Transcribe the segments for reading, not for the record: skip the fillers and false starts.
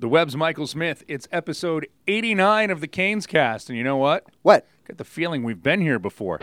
The Web's Michael Smith. It's episode 89 of the Canes Cast. And you know what? What? Got the feeling we've been here before.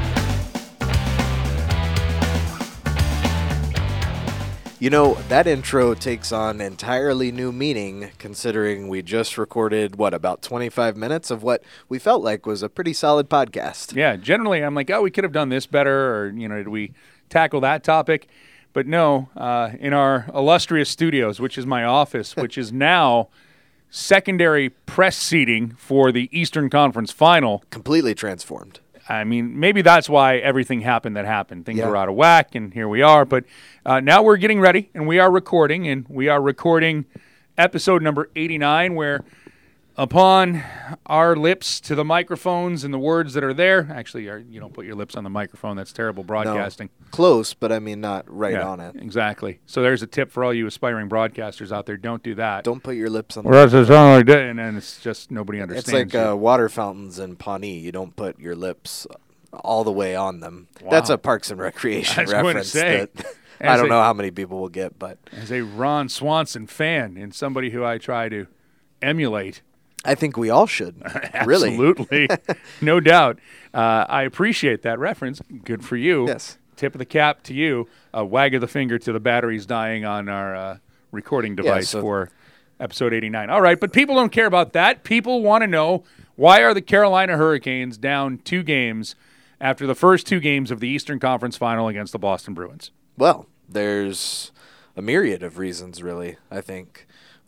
You know, that intro takes on entirely new meaning considering we just recorded, about 25 minutes of what we felt like was a pretty solid podcast. Yeah, generally I'm like, we could have done this better, or, did we tackle that topic? But no, in our illustrious studios, which is my office, which is now secondary press seating for the Eastern Conference Final. Completely transformed. I mean, maybe that's why everything happened that happened. Things were out of whack, and here we are. But now we're getting ready, and we are recording. And we are recording episode number 89, where upon our lips to the microphones and the words that are there, actually, you don't put your lips on the microphone. That's terrible broadcasting. No, close, but I mean not right on it. Exactly. So there's a tip for all you aspiring broadcasters out there. Don't do that. Don't put your lips on the microphone. And then it's just nobody understands. It's like water fountains in Pawnee. You don't put your lips all the way on them. Wow. That's a Parks and Recreation reference that I don't know how many people will get. But as a Ron Swanson fan and somebody who I try to emulate, I think we all should. Really. Absolutely. No doubt. I appreciate that reference. Good for you. Yes. Tip of the cap to you. A wag of the finger to the batteries dying on our recording device for episode 89. All right, but people don't care about that. People want to know, why are the Carolina Hurricanes down 2 games after the first 2 games of the Eastern Conference Final against the Boston Bruins? Well, there's a myriad of reasons, really, I think.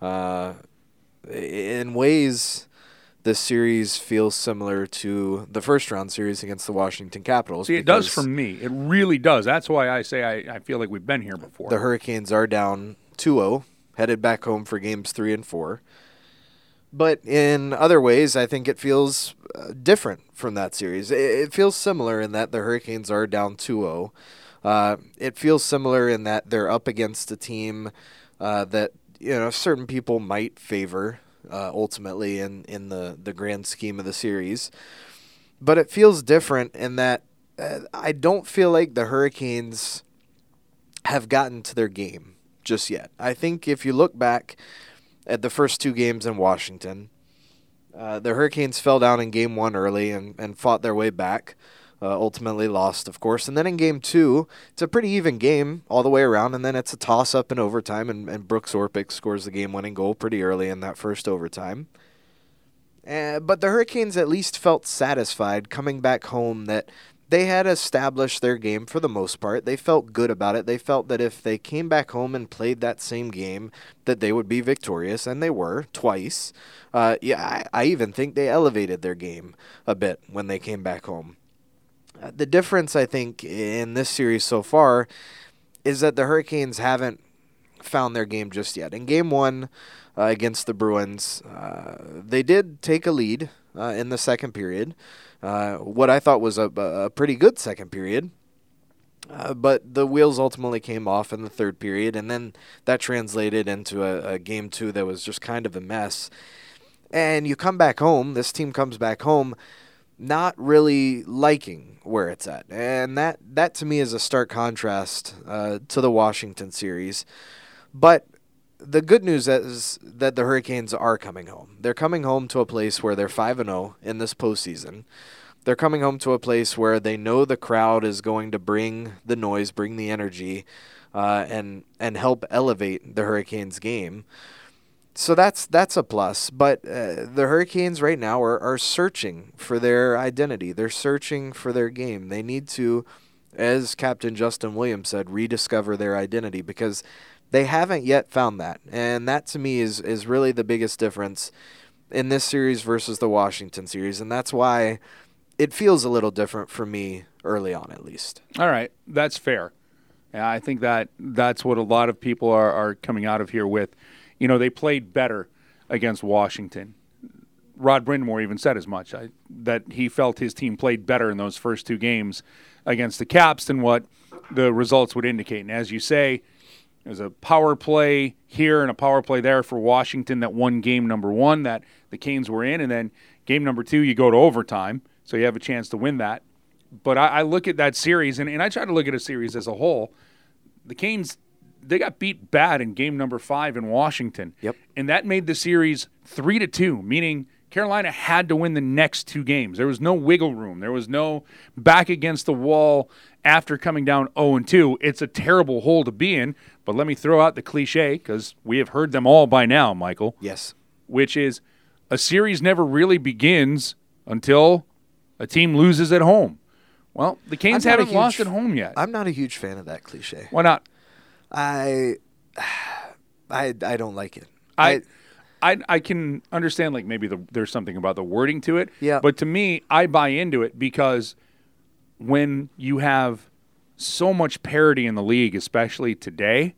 In ways, this series feels similar to the first-round series against the Washington Capitals. See, it does for me. It really does. That's why I say I feel like we've been here before. The Hurricanes are down 2-0, headed back home for games 3 and 4. But in other ways, I think it feels different from that series. It feels similar in that the Hurricanes are down 2-0. It feels similar in that they're up against a team that certain people might favor ultimately in the grand scheme of the series. But it feels different in that I don't feel like the Hurricanes have gotten to their game just yet. I think if you look back at the first 2 games in Washington, the Hurricanes fell down in game 1 early and fought their way back. Ultimately lost, of course. And then in game 2, it's a pretty even game all the way around, and then it's a toss-up in overtime, and Brooks Orpik scores the game-winning goal pretty early in that first overtime. But the Hurricanes at least felt satisfied coming back home that they had established their game for the most part. They felt good about it. They felt that if they came back home and played that same game, that they would be victorious, and they were, twice. I even think they elevated their game a bit when they came back home. The difference, I think, in this series so far is that the Hurricanes haven't found their game just yet. In Game 1 against the Bruins, they did take a lead in the second period, what I thought was a pretty good second period. But the wheels ultimately came off in the third period, and then that translated into a Game 2 that was just kind of a mess. And you come back home, this team comes back home, not really liking where it's at. And that to me is a stark contrast to the Washington series. But the good news is that the Hurricanes are coming home. They're coming home to a place where they're 5-0 in this postseason. They're coming home to a place where they know the crowd is going to bring the noise, bring the energy, and help elevate the Hurricanes' game. So that's a plus, but the Hurricanes right now are searching for their identity. They're searching for their game. They need to, as Captain Justin Williams said, rediscover their identity because they haven't yet found that. And that to me is really the biggest difference in this series versus the Washington series, and that's why it feels a little different for me early on at least. All right, that's fair. Yeah, I think that's what a lot of people are coming out of here with. They played better against Washington. Rod Brind'Amour even said as much, that he felt his team played better in those first 2 games against the Caps than what the results would indicate. And as you say, there's a power play here and a power play there for Washington that won game number 1 that the Canes were in, and then game number 2 you go to overtime, so you have a chance to win that. But I look at that series, and I try to look at a series as a whole. The Canes they got beat bad in game number 5 in Washington. Yep. And that made the series 3-2, meaning Carolina had to win the next 2 games. There was no wiggle room. There was no back against the wall after coming down 0-2. It's a terrible hole to be in, but let me throw out the cliche, because we have heard them all by now, Michael. Yes. Which is a series never really begins until a team loses at home. Well, the Canes haven't lost at home yet. I'm not a huge fan of that cliche. Why not? I don't like it. I can understand, like, maybe there's something about the wording to it. Yeah. But to me, I buy into it because when you have so much parity in the league, especially today,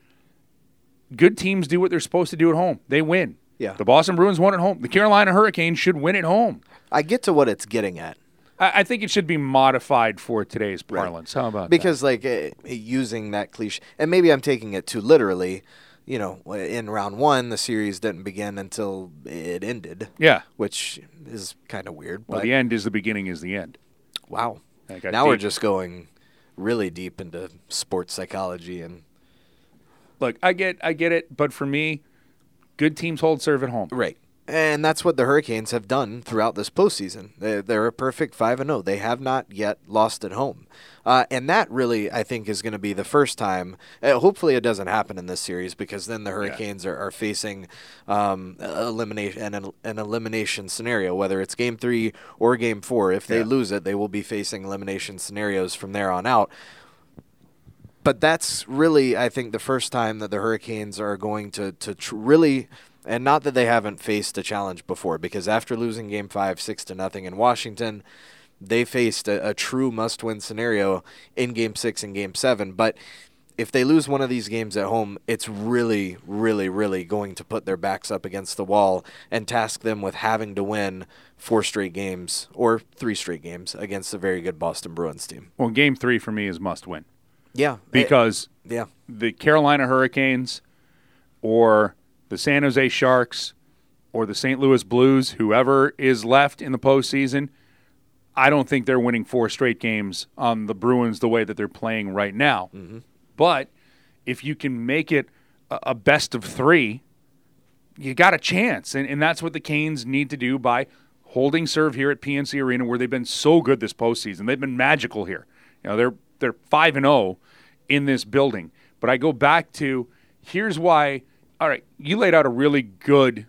good teams do what they're supposed to do at home. They win. Yeah. The Boston Bruins won at home. The Carolina Hurricanes should win at home. I get to what it's getting at. I think it should be modified for today's parlance. Right. How about because, that? Using that cliche, and maybe I'm taking it too literally, in round 1, the series didn't begin until it ended. Yeah. Which is kind of weird. Well, but the end is the beginning is the end. Wow. Now we're just going really deep into sports psychology. And look, I get it, but for me, good teams hold serve at home. Right. And that's what the Hurricanes have done throughout this postseason. They're a perfect 5-0. They have not yet lost at home. And that really, I think, is going to be the first time. Hopefully it doesn't happen in this series, because then the Hurricanes are facing an elimination scenario, whether it's Game 3 or Game 4. If they lose it, they will be facing elimination scenarios from there on out. But that's really, I think, the first time that the Hurricanes are going to really... And not that they haven't faced a challenge before, because after losing Game 5 6-0 in Washington, they faced a true must-win scenario in Game 6 and Game 7. But if they lose one of these games at home, it's really, really, really going to put their backs up against the wall and task them with having to win 4 straight games or 3 straight games against a very good Boston Bruins team. Well, Game 3 for me is must-win. Yeah. Because the Carolina Hurricanes or the San Jose Sharks or the St. Louis Blues, whoever is left in the postseason, I don't think they're winning 4 straight games on the Bruins the way that they're playing right now. Mm-hmm. But if you can make it a best of 3, you got a chance. And that's what the Canes need to do by holding serve here at PNC Arena, where they've been so good this postseason. They've been magical here. They're 5-0 in this building. But I go back to, here's why. All right, you laid out a really good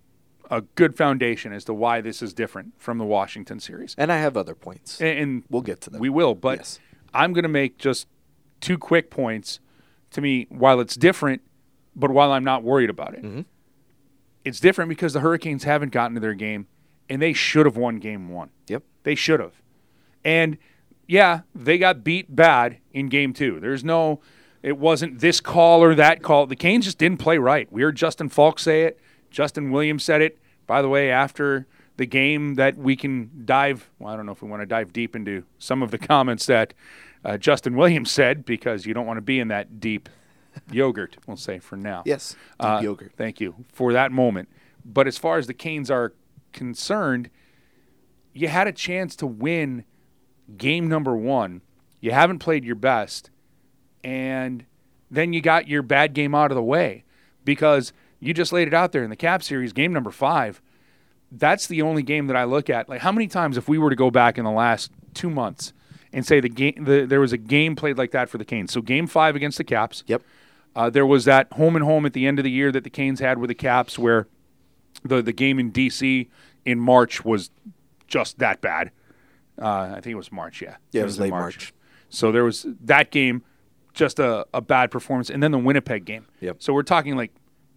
foundation as to why this is different from the Washington series. And I have other points. And we'll get to them. We will, but yes. I'm going to make just 2 quick points. To me, while it's different, but while I'm not worried about it. Mm-hmm. It's different because the Hurricanes haven't gotten to their game, and they should have won Game 1. Yep. They should have. And, yeah, they got beat bad in Game 2. It wasn't this call or that call. The Canes just didn't play right. We heard Justin Falk say it. Justin Williams said it. By the way, after the game, that we can dive – well, I don't know if we want to dive deep into some of the comments that Justin Williams said, because you don't want to be in that deep yogurt, we'll say, for now. Yes, deep yogurt. Thank you for that moment. But as far as the Canes are concerned, you had a chance to win game number 1. You haven't played your best. And then you got your bad game out of the way, because you just laid it out there in the Cap Series, game number 5. That's the only game that I look at. Like, how many times, if we were to go back in the last 2 months and say there was a game played like that for the Canes? So game 5 against the Caps. Yep. There was that home and home at the end of the year that the Canes had with the Caps, where the game in D.C. in March was just that bad. I think it was March, yeah. Yeah, it was late March. So there was that game. Just a bad performance, and then the Winnipeg game. Yep. So we're talking like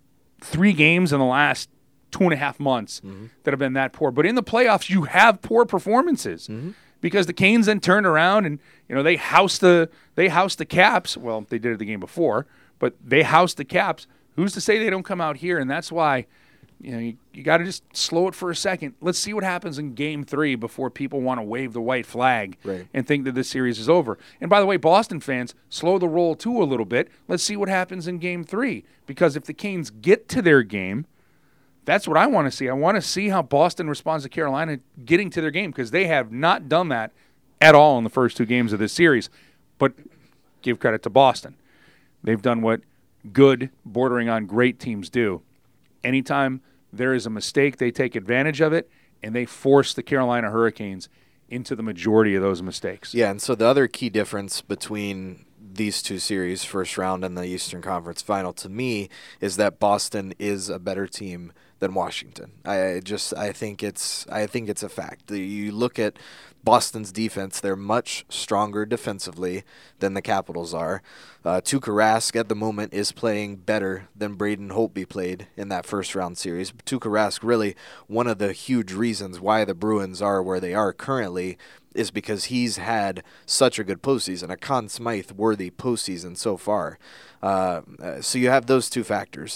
3 games in the last 2.5 months that have been that poor. But in the playoffs, you have poor performances because the Canes then turned around and they housed the Caps. Well, they did it the game before, but they housed the Caps. Who's to say they don't come out here? And that's why you got to just slow it for a second. Let's see what happens in Game 3 before people want to wave the white flag and think that this series is over. And by the way, Boston fans, slow the roll too a little bit. Let's see what happens in Game 3. Because if the Canes get to their game, that's what I want to see. I want to see how Boston responds to Carolina getting to their game, because they have not done that at all in the first 2 games of this series. But give credit to Boston. They've done what good, bordering on great teams do. Anytime there is a mistake, they take advantage of it, and they force the Carolina Hurricanes into the majority of those mistakes. Yeah, and so the other key difference between these two series, first round and the Eastern Conference Final, to me, is that Boston is a better team than Washington. I think it's a fact. You look at Boston's defense; they're much stronger defensively than the Capitals are. Tuukka Rask at the moment is playing better than Braden Holtby played in that first round series. Tuukka Rask, really one of the huge reasons why the Bruins are where they are currently, is because he's had such a good postseason, a Conn Smythe-worthy postseason so far. So you have those two factors.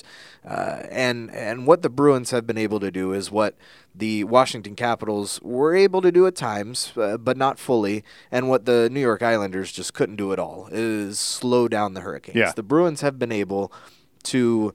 And what the Bruins have been able to do is what the Washington Capitals were able to do at times, but not fully, and what the New York Islanders just couldn't do at all, is slow down the Hurricanes. Yeah. The Bruins have been able to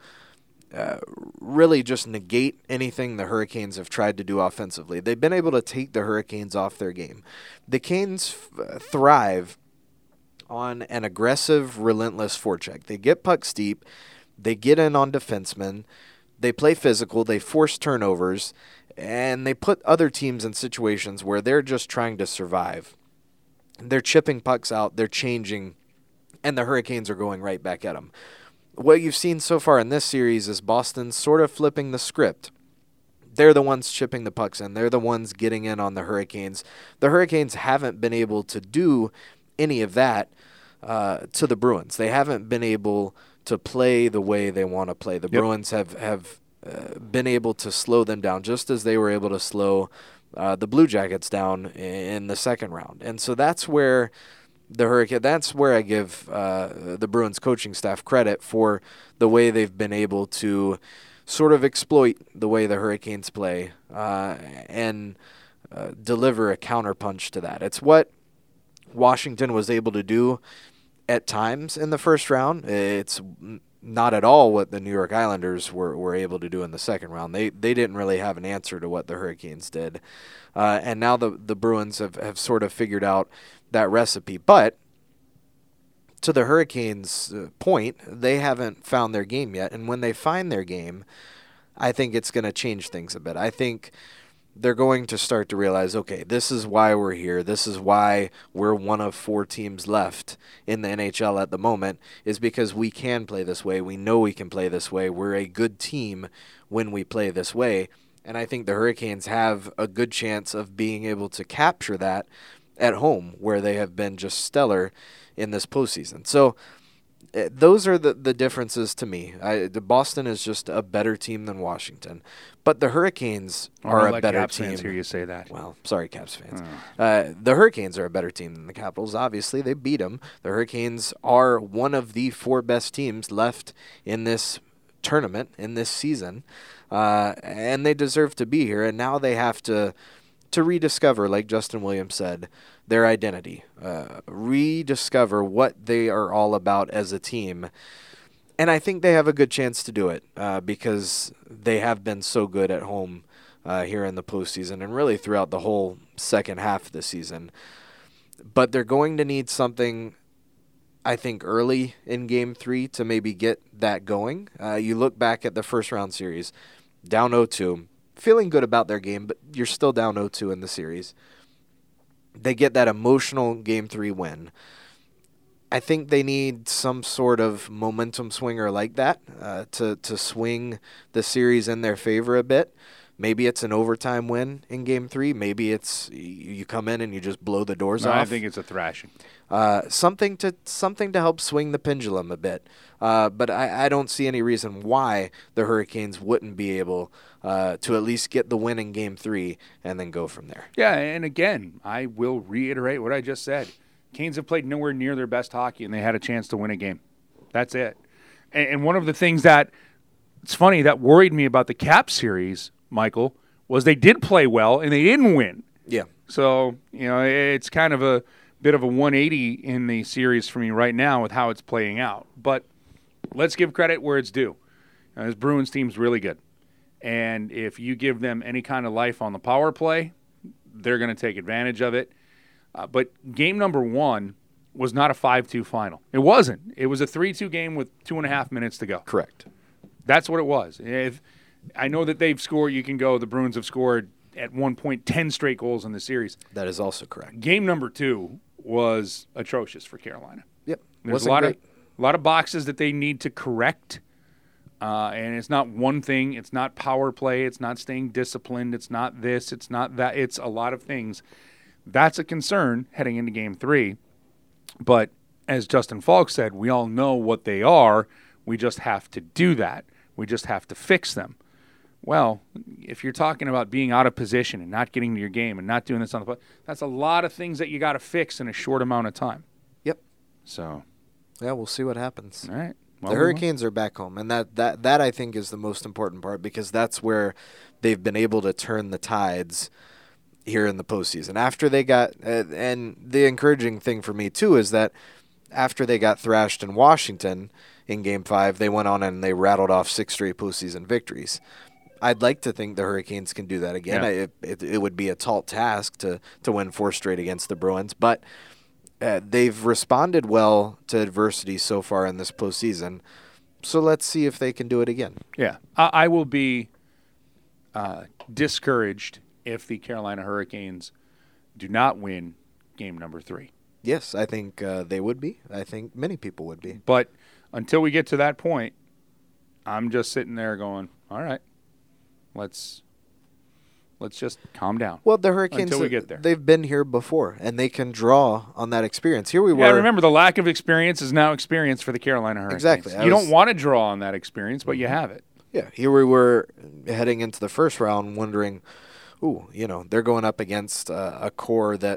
really just negate anything the Hurricanes have tried to do offensively. They've been able to take the Hurricanes off their game. The Canes thrive on an aggressive, relentless forecheck. They get pucks deep, they get in on defensemen, they play physical, they force turnovers, and they put other teams in situations where they're just trying to survive. They're chipping pucks out, they're changing, and the Hurricanes are going right back at them. What you've seen so far in this series is Boston sort of flipping the script. They're the ones chipping the pucks in. They're the ones getting in on the Hurricanes. The Hurricanes haven't been able to do any of that to the Bruins. They haven't been able to play the way they want to play. The Bruins have been able to slow them down, just as they were able to slow the Blue Jackets down in the second round. And so that's where that's where I give the Bruins coaching staff credit for the way they've been able to sort of exploit the way the Hurricanes play and deliver a counterpunch to that. It's what Washington was able to do at times in the first round. It's not at all what the New York Islanders were able to do in the second round. They didn't really have an answer to what the Hurricanes did. And now the Bruins have sort of figured out that recipe. But to the Hurricanes' point, they haven't found their game yet. And when they find their game, I think it's going to change things a bit. I think they're going to start to realize, okay, this is why we're here. This is why we're one of 4 teams left in the NHL at the moment, is because we can play this way. We know we can play this way. We're a good team when we play this way. And I think the Hurricanes have a good chance of being able to capture that at home, where they have been just stellar in this postseason. So those are the differences to me. Boston is just a better team than Washington, but the Hurricanes are a better Caps team. Fans hear you say that. Well, sorry, Caps fans. The Hurricanes are a better team than the Capitals. Obviously, they beat them. The Hurricanes are one of the 4 best teams left in this tournament, in this season, and they deserve to be here. And now they have to rediscover, like Justin Williams said, their identity, rediscover what they are all about as a team. And I think they have a good chance to do it because they have been so good at home here in the postseason and really throughout the whole second half of the season. But they're going to need something, I think, early in Game 3 to maybe get that going. You look back at the first round series, down 0-2, feeling good about their game, but you're still down 0-2 in the series. They get that emotional Game 3 win. I think they need some sort of momentum swinger like that to swing the series in their favor a bit. Maybe it's an overtime win in Game 3. Maybe it's you come in and you just blow the doors off. I think it's a thrashing. Something to help swing the pendulum a bit. But I don't see any reason why the Hurricanes wouldn't be able to at least get the win in Game 3 and then go from there. Yeah, and again, I will reiterate what I just said. Canes have played nowhere near their best hockey, and they had a chance to win a game. That's it. And one of the things that, it's funny, that worried me about the Cap series, Michael, was they did play well, and they didn't win. Yeah. So, it's kind of a bit of a 180 in the series for me right now with how it's playing out. But let's give credit where it's due. This Bruins team's really good. And if you give them any kind of life on the power play, they're going to take advantage of it. But game number 1 was not a 5-2 final. It wasn't. It was a 3-2 game with 2.5 minutes to go. Correct. That's what it was. If I know that they've scored, you can go, the Bruins have scored at one point 10 straight goals in the series. That is also correct. Game number 2 was atrocious for Carolina. Yep. There's a lot of boxes that they need to correct, and it's not one thing. It's not power play. It's not staying disciplined. It's not this. It's not that. It's a lot of things. That's a concern heading into Game 3. But as Justin Falk said, we all know what they are. We just have to do that. We just have to fix them. Well, if you're talking about being out of position and not getting to your game and not doing this on the play, that's a lot of things that you got to fix in a short amount of time. Yep. So, yeah, we'll see what happens. All right. Well, the Hurricanes are back home, and that I think is the most important part, because that's where they've been able to turn the tides here in the postseason. After they got, and the encouraging thing for me too is that after they got thrashed in Washington in Game 5, they went on and they rattled off 6 straight postseason victories. I'd like to think the Hurricanes can do that again. Yeah. It would be a tall task to win 4 straight against the Bruins, but they've responded well to adversity so far in this postseason. So let's see if they can do it again. Yeah, I will be discouraged if the Carolina Hurricanes do not win Game number 3. Yes, I think they would be. I think many people would be. But until we get to that point, I'm just sitting there going, all right. Let's just calm down. Well, the Hurricanes, until we get there. They've been here before, and they can draw on that experience. Here we were. Yeah, remember, the lack of experience is now experience for the Carolina Hurricanes. Exactly. You don't want to draw on that experience, but you have it. Yeah, here we were heading into the first round wondering, they're going up against a core that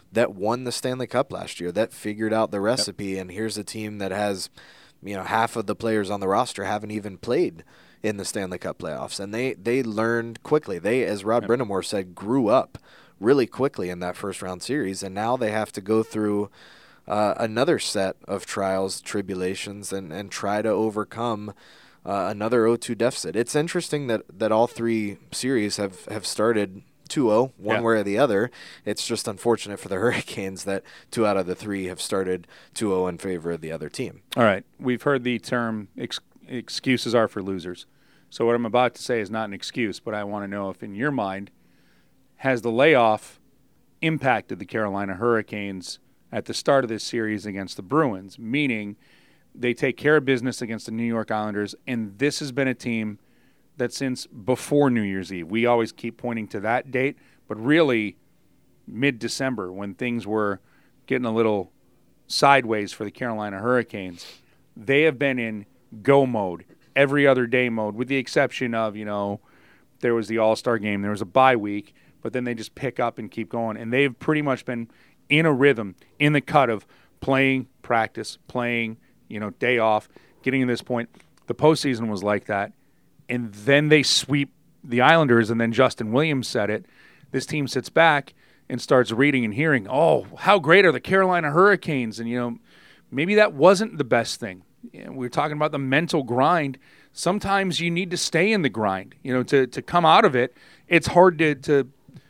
won the Stanley Cup last year, that figured out the recipe, and here's a team that has, half of the players on the roster haven't even played in the Stanley Cup playoffs, and they learned quickly. They, as Rod Brind'Amour said, grew up really quickly in that first round series, and now they have to go through another set of trials, tribulations, and try to overcome another 0-2 deficit. It's interesting that all 3 series have started 2-0, one way or the other. It's just unfortunate for the Hurricanes that 2 out of the 3 have started 2-0 in favor of the other team. All right, we've heard the term excuses are for losers. So what I'm about to say is not an excuse, but I want to know if in your mind, has the layoff impacted the Carolina Hurricanes at the start of this series against the Bruins, meaning they take care of business against the New York Islanders, and this has been a team that since before New Year's Eve, we always keep pointing to that date, but really mid-December when things were getting a little sideways for the Carolina Hurricanes, they have been in go mode, every other day mode, with the exception of, there was the All-Star game, there was a bye week, but then they just pick up and keep going. And they've pretty much been in a rhythm, in the cut of playing, practice, playing, day off, getting to this point. The postseason was like that. And then they sweep the Islanders, and then Justin Williams said it. This team sits back and starts reading and hearing, oh, how great are the Carolina Hurricanes? And, maybe that wasn't the best thing. We're talking about the mental grind. Sometimes you need to stay in the grind, to come out of it. It's hard to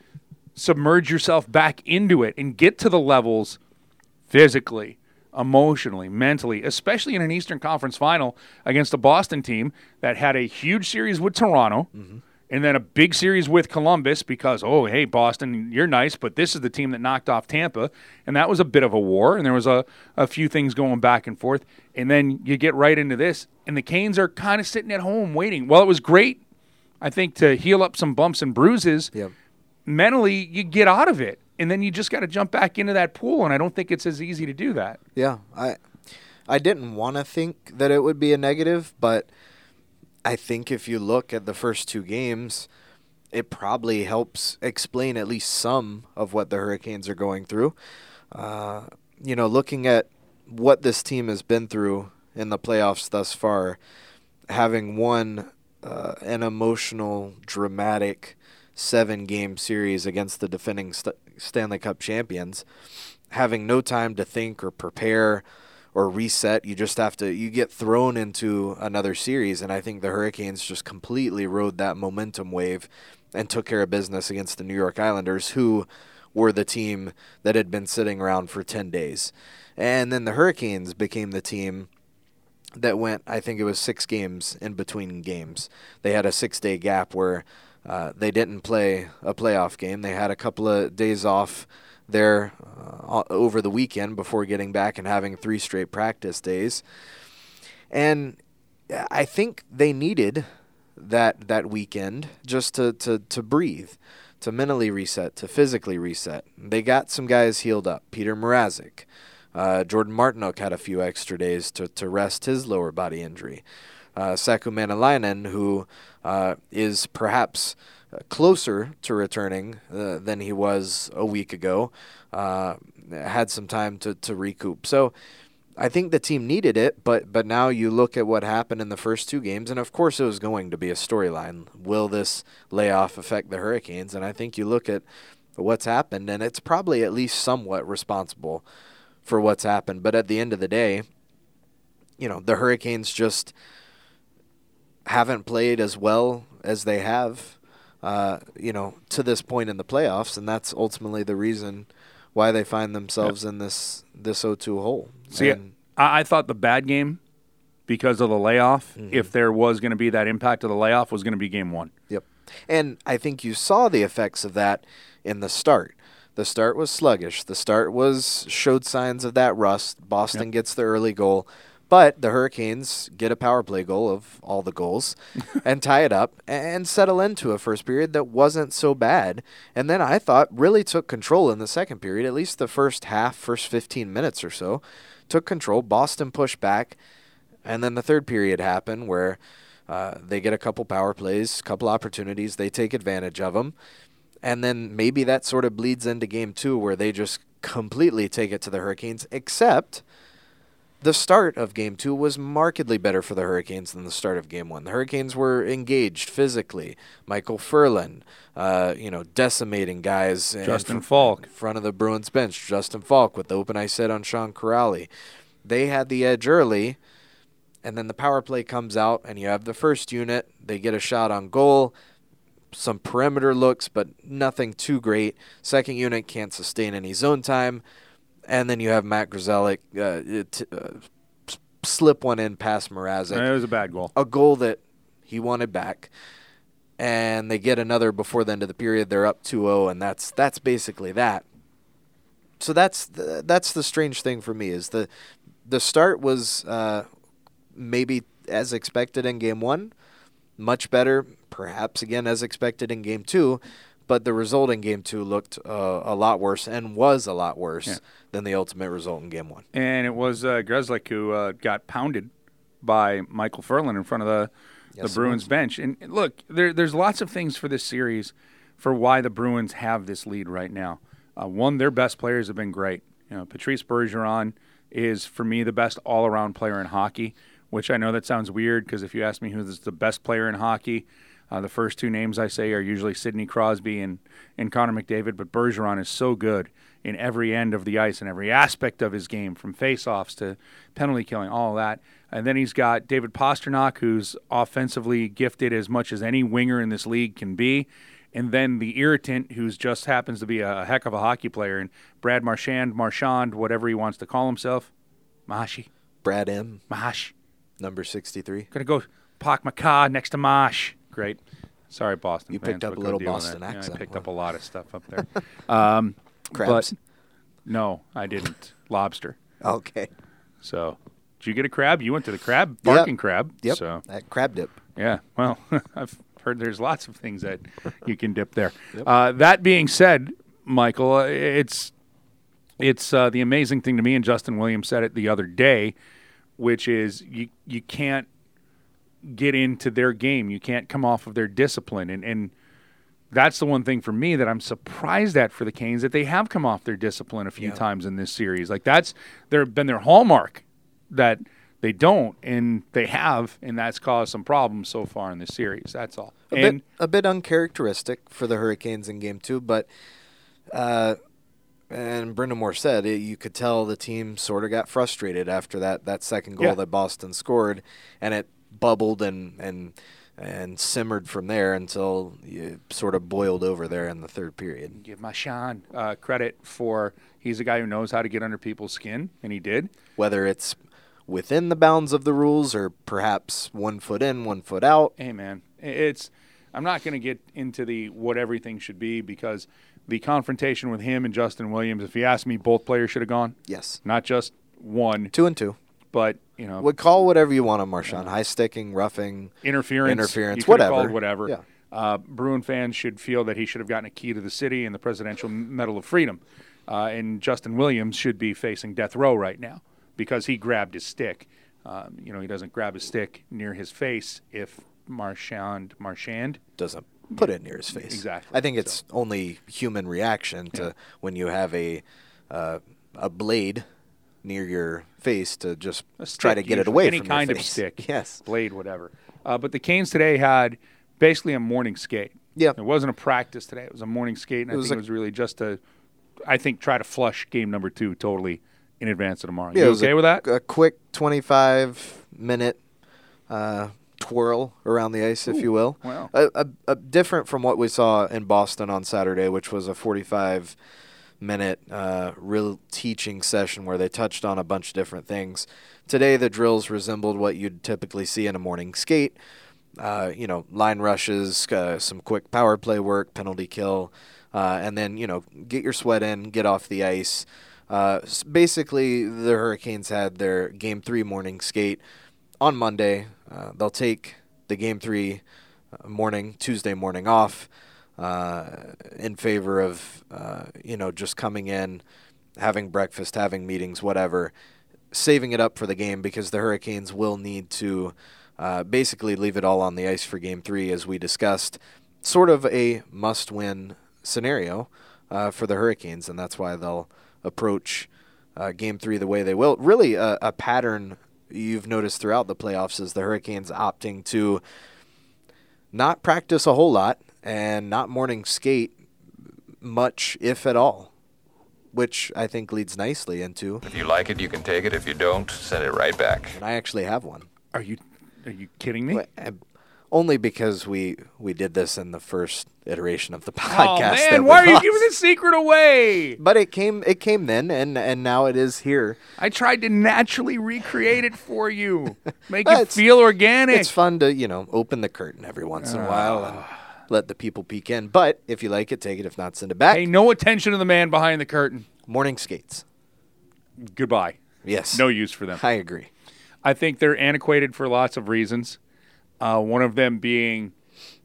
submerge yourself back into it and get to the levels physically, emotionally, mentally, especially in an Eastern Conference final against a Boston team that had a huge series with Toronto and then a big series with Columbus because, oh, hey, Boston, you're nice, but this is the team that knocked off Tampa, and that was a bit of a war, and there was a few things going back and forth, and then you get right into this, and the Canes are kind of sitting at home waiting. Well, it was great, I think, to heal up some bumps and bruises. Yep. Mentally, you get out of it, and then you just got to jump back into that pool, and I don't think it's as easy to do that. Yeah, I didn't want to think that it would be a negative, but I think if you look at the first 2 games, it probably helps explain at least some of what the Hurricanes are going through. Looking at what this team has been through in the playoffs thus far, having won an emotional, dramatic 7-game series against the defending Stanley Cup champions, having no time to think or prepare or reset. You get thrown into another series, and I think the Hurricanes just completely rode that momentum wave and took care of business against the New York Islanders, who were the team that had been sitting around for 10 days. And then the Hurricanes became the team that went, I think it was 6 games in between games. They had a 6-day gap where they didn't play a playoff game. They had a couple of days off there over the weekend before getting back and having 3 straight practice days. And I think they needed that weekend just to breathe, to mentally reset, to physically reset. They got some guys healed up. Peter Mrazek. Jordan Martinook had a few extra days to rest his lower body injury. Saku Manalainen, who is perhaps closer to returning than he was a week ago, had some time to recoup. So I think the team needed it, but now you look at what happened in the first 2 games, and of course it was going to be a storyline. Will this layoff affect the Hurricanes? And I think you look at what's happened, and it's probably at least somewhat responsible for what's happened. But at the end of the day, the Hurricanes just haven't played as well as they have, to this point in the playoffs, and that's ultimately the reason why they find themselves in this 0-2 hole. See, I thought the bad game, because of the layoff, if there was going to be that impact of the layoff, was going to be Game 1. Yep. And I think you saw the effects of that in the start. The start was sluggish. The start showed signs of that rust. Boston gets the early goal. But the Hurricanes get a power play goal of all the goals and tie it up and settle into a first period that wasn't so bad. And then I thought really took control in the second period, at least the first 15 minutes or so. Took control. Boston pushed back. And then the third period happened where they get a couple power plays, couple opportunities. They take advantage of them. And then maybe that sort of bleeds into Game 2 where they just completely take it to the Hurricanes, except the start of Game 2 was markedly better for the Hurricanes than the start of Game 1. The Hurricanes were engaged physically. Michael Ferland, decimating guys. Justin Falk. In front of the Bruins bench. Justin Falk with the open ice hit on Sean Corrali. They had the edge early, and then the power play comes out, and you have the first unit. They get a shot on goal. Some perimeter looks, but nothing too great. Second unit can't sustain any zone time. And then you have Matt Grzelcyk slip one in past Mrazek. It was a bad goal. A goal that he wanted back. And they get another before the end of the period. They're up 2-0, and that's basically that. So that's the strange thing for me is the start was maybe as expected in Game 1, much better, perhaps again as expected in Game 2. But the result in Game 2 looked a lot worse and was a lot worse than the ultimate result in Game 1. And it was Grzelcyk who got pounded by Michael Ferland in front of the Bruins bench. And look, there's lots of things for this series for why the Bruins have this lead right now. One, their best players have been great. Patrice Bergeron is, for me, the best all-around player in hockey, which I know that sounds weird because if you ask me who's the best player in hockey, the first 2 names I say are usually Sidney Crosby and Connor McDavid, but Bergeron is so good in every end of the ice and every aspect of his game, from face-offs to penalty killing, all of that. And then he's got David Pastrnak, who's offensively gifted as much as any winger in this league can be. And then the irritant, who just happens to be a heck of a hockey player, and Brad Marchand, whatever he wants to call himself. Mahashi. Brad M. Mahash. Number 63. Gonna go park my car next to Marsh. Great. Sorry, Boston You fans. picked up a little Boston accent. Yeah, I picked up a lot of stuff up there. Crabs? But no, I didn't. Lobster. Okay. So, did you get a crab? You went to the barking crab. Yep, So, that crab dip. yeah, well, I've heard there's lots of things that you can dip there. Yep. That being said, Michael, it's the amazing thing to me, and Justin Williams said it the other day, which is you can't get into their game. You can't come off of their discipline. And that's the one thing for me that I'm surprised at for the Canes, that they have come off their discipline a few times in this series. Like that's been their hallmark, that they don't, and they have, and that's caused some problems so far in this series. That's all. A bit uncharacteristic for the Hurricanes in Game 2, but and Brendan Moore said you could tell the team sort of got frustrated after that second goal that Boston scored, and it bubbled and and simmered from there until you sort of boiled over there in the third period. Give Marchand credit for he's a guy who knows how to get under people's skin, and he did. Whether it's within the bounds of the rules or perhaps 1 foot in, 1 foot out. Hey, man, I'm not going to get into the what everything should be because the confrontation with him and Justin Williams, if you ask me, both players should have gone. Yes. Not just one. 2 and 2. But, would call whatever you want on Marchand. High sticking, roughing, interference, whatever. Yeah. Bruin fans should feel that he should have gotten a key to the city and the Presidential Medal of Freedom. And Justin Williams should be facing death row right now because he grabbed his stick. He doesn't grab his stick near his face if Marchand doesn't put it near his face. Exactly. I think it's only human reaction to when you have a blade near your face to just try to get it away from your face. Any kind of stick. Yes. Blade, whatever. But the Canes today had basically a morning skate. Yeah. It wasn't a practice today. It was a morning skate, and I think it was really just try to flush game number 2 totally in advance of tomorrow. Yeah, you okay with that? A quick 25-minute twirl around the ice, if you will. Wow. Different from what we saw in Boston on Saturday, which was a 45-minute real teaching session where they touched on a bunch of different things. Today, the drills resembled what you'd typically see in a morning skate. Line rushes, some quick power play work, penalty kill, and then, get your sweat in, get off the ice. Basically, the Hurricanes had their Game 3 morning skate on Monday. They'll take the Game 3 Tuesday morning off in favor of, just coming in, having breakfast, having meetings, whatever, saving it up for the game because the Hurricanes will need to basically leave it all on the ice for Game 3, as we discussed. Sort of a must-win scenario for the Hurricanes, and that's why they'll approach Game 3 the way they will. Really a pattern you've noticed throughout the playoffs is the Hurricanes opting to not practice a whole lot and not morning skate much, if at all, which I think leads nicely into... If you like it, you can take it. If you don't, send it right back. And I actually have one. Are you kidding me? Only because we did this in the first iteration of the podcast. Oh man, why are you giving this secret away? But it came then, and now it is here. I tried to naturally recreate it for you, make it feel organic. It's fun to open the curtain every once in a while and let the people peek in. But if you like it, take it. If not, send it back. Hey, no attention to the man behind the curtain. Morning skates. Goodbye. Yes. No use for them. I agree. I think they're antiquated for lots of reasons. One of them being,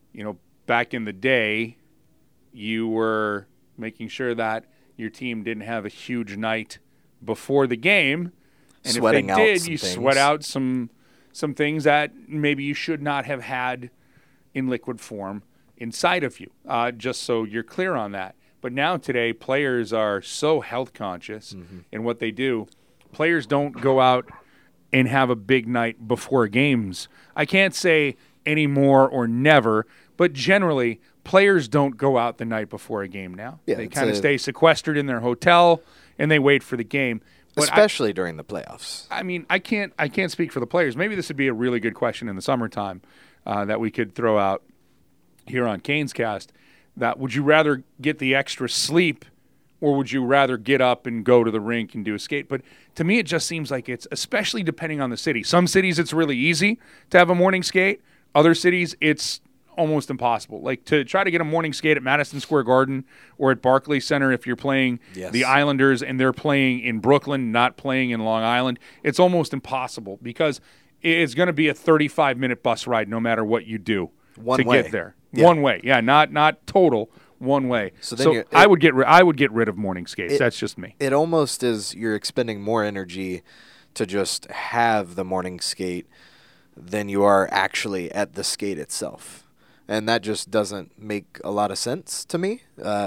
back in the day, you were making sure that your team didn't have a huge night before the game. And Sweating if they did, out you some sweat things. out some things that maybe you should not have had in liquid form inside of you, just so you're clear on that. But now today, players are so health conscious in what they do. Players don't go out and have a big night before games. I can't say anymore or never, but generally, players don't go out the night before a game now. Yeah, they kind of stay sequestered in their hotel, and they wait for the game. But especially during the playoffs. I mean, I can't speak for the players. Maybe this would be a really good question in the summertime that we could throw out here on Canes Cast. That would you rather get the extra sleep, or would you rather get up and go to the rink and do a skate? But to me, it just seems like it's, especially depending on the city. Some cities, it's really easy to have a morning skate. Other cities, it's almost impossible. Like to try to get a morning skate at Madison Square Garden or at Barclays Center if you're playing the Islanders and they're playing in Brooklyn, not playing in Long Island, it's almost impossible because it's going to be a 35-minute bus ride no matter what you do get there. Yeah. One way. Yeah, not total. One way. So I would get rid of morning skates. That's just me. It almost is you're expending more energy to just have the morning skate than you are actually at the skate itself. And that just doesn't make a lot of sense to me.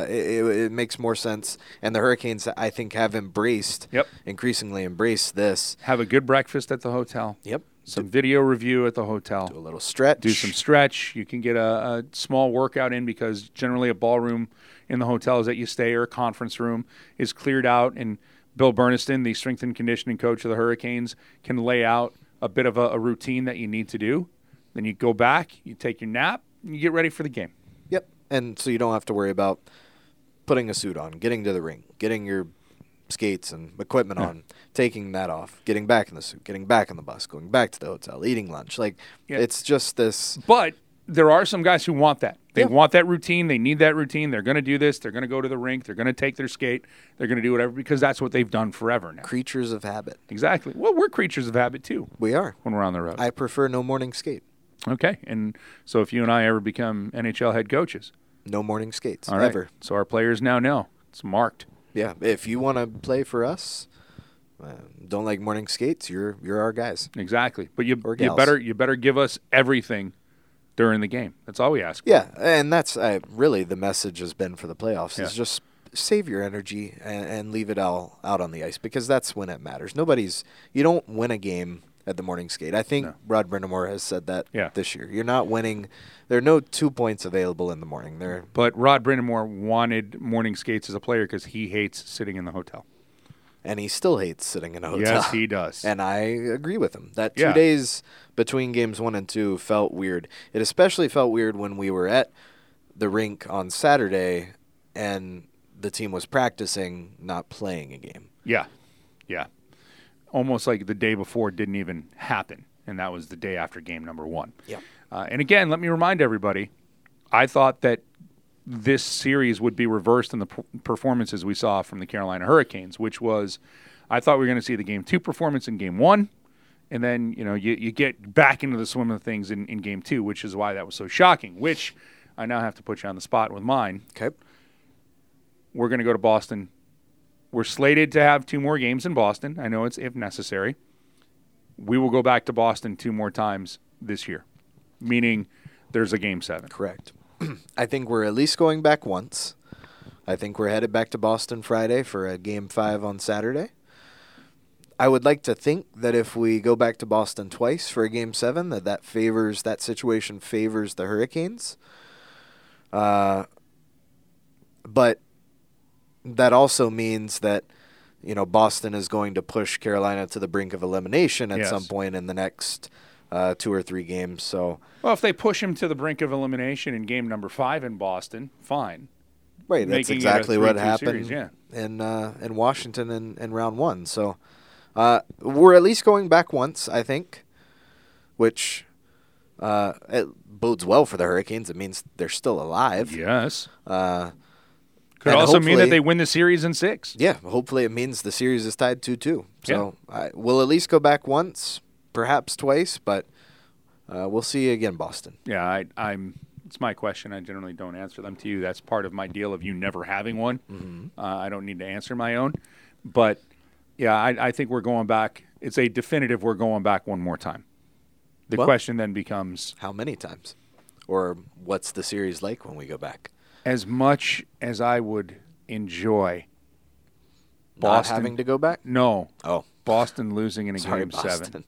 It makes more sense. And the Hurricanes, I think, have increasingly embraced this. Have a good breakfast at the hotel. Yep. Some video review at the hotel. Do a little stretch. Do some stretch. You can get a small workout in because generally a ballroom in the hotels that you stay or a conference room is cleared out. And Bill Berniston, the strength and conditioning coach of the Hurricanes, can lay out a bit of a routine that you need to do Then you go back, you take your nap, and you get ready for the game. Yep. And so you don't have to worry about putting a suit on, getting to the ring, getting your skates and equipment on, taking that off, getting back in the suit, getting back on the bus, going back to the hotel, eating lunch. It's just this. But there are some guys who want that. They Yeah. want that routine. They need that routine. They're going to do this. They're going to go to the rink. They're going to take their skate. They're going to do whatever because that's what they've done forever now. Creatures of habit. Exactly. Well, we're creatures of habit too We are. when we're on the road. I prefer no morning skate. Okay. And so if you and I ever become NHL head coaches, No morning skates. all right. Ever. So our players now know it's marked. Yeah. If you want to play for us, don't like morning skates, you're our guys. Exactly. But you Or gals. better give us everything during the game. That's all we ask. Yeah. And that's really the message has been for the playoffs is Yeah. just save your energy and leave it all out on the ice because that's when it matters. You don't win a game at the morning skate. I think No. Rod Brindamore has said that Yeah. this year. You're not winning. There are no 2 points available in the morning. But Rod Brindamore wanted morning skates as a player because he hates sitting in the hotel. And he still hates sitting in a hotel. Yes, he does. And I agree with him. That 2 Yeah. days between games 1 and 2 felt weird. It especially felt weird when we were at the rink on Saturday and the team was practicing, not playing a game. Yeah. Almost like the day before didn't even happen, and that was the day after game number 1. Yeah. And again, let me remind everybody, I thought that this series would be reversed in the performances we saw from the Carolina Hurricanes, which was I thought we were going to see the game 2 performance in game 1, and then you get back into the swim of things in game 2, which is why that was so shocking, which I now have to put you on the spot with mine. Okay. We're going to go to Boston. We're slated to have 2 more games in Boston. I know it's if necessary. We will go back to Boston 2 more times this year, meaning there's a game 7. Correct. I think we're at least going back once. I think we're headed back to Boston Friday for a game 5 on Saturday. I would like to think that if we go back to Boston twice for a game 7, that situation favors the Hurricanes. But that also means that Boston is going to push Carolina to the brink of elimination at Yes. some point in the next 2 or 3 games. So Well, if they push him to the brink of elimination in game number 5 in Boston, fine. right, that's Making it a exactly what 3-2 happened series, yeah. in Washington in round 1. So we're at least going back once, I think, which it bodes well for the Hurricanes. It means they're still alive. Yes. And Could also mean that hopefully- they win the series in 6. Yeah, hopefully it means the series is tied 2-2. So we'll at least go back once, perhaps twice, but we'll see again, Boston. Yeah, it's my question. I generally don't answer them to you. That's part of my deal of you never having one. Mm-hmm. I don't need to answer my own. But, yeah, I think we're going back. It's a definitive we're going back one more time. The Well- question then becomes, How many times? Or what's the series like when we go back? as much as I would enjoy Not Boston having to go back? No. Oh, Boston losing in a sorry, game 7. Boston.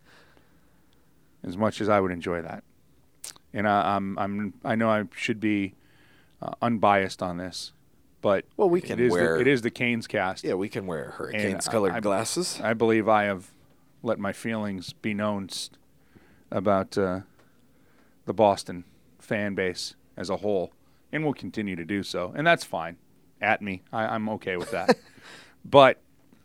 As much as I would enjoy that. And I know I should be unbiased on this, but Well, we can wear- it is the Canes cast. Yeah, we can wear Hurricanes-colored glasses. I believe I have let my feelings be known about the Boston fan base as a whole, and will continue to do so, and that's fine. At me, I'm okay with that. But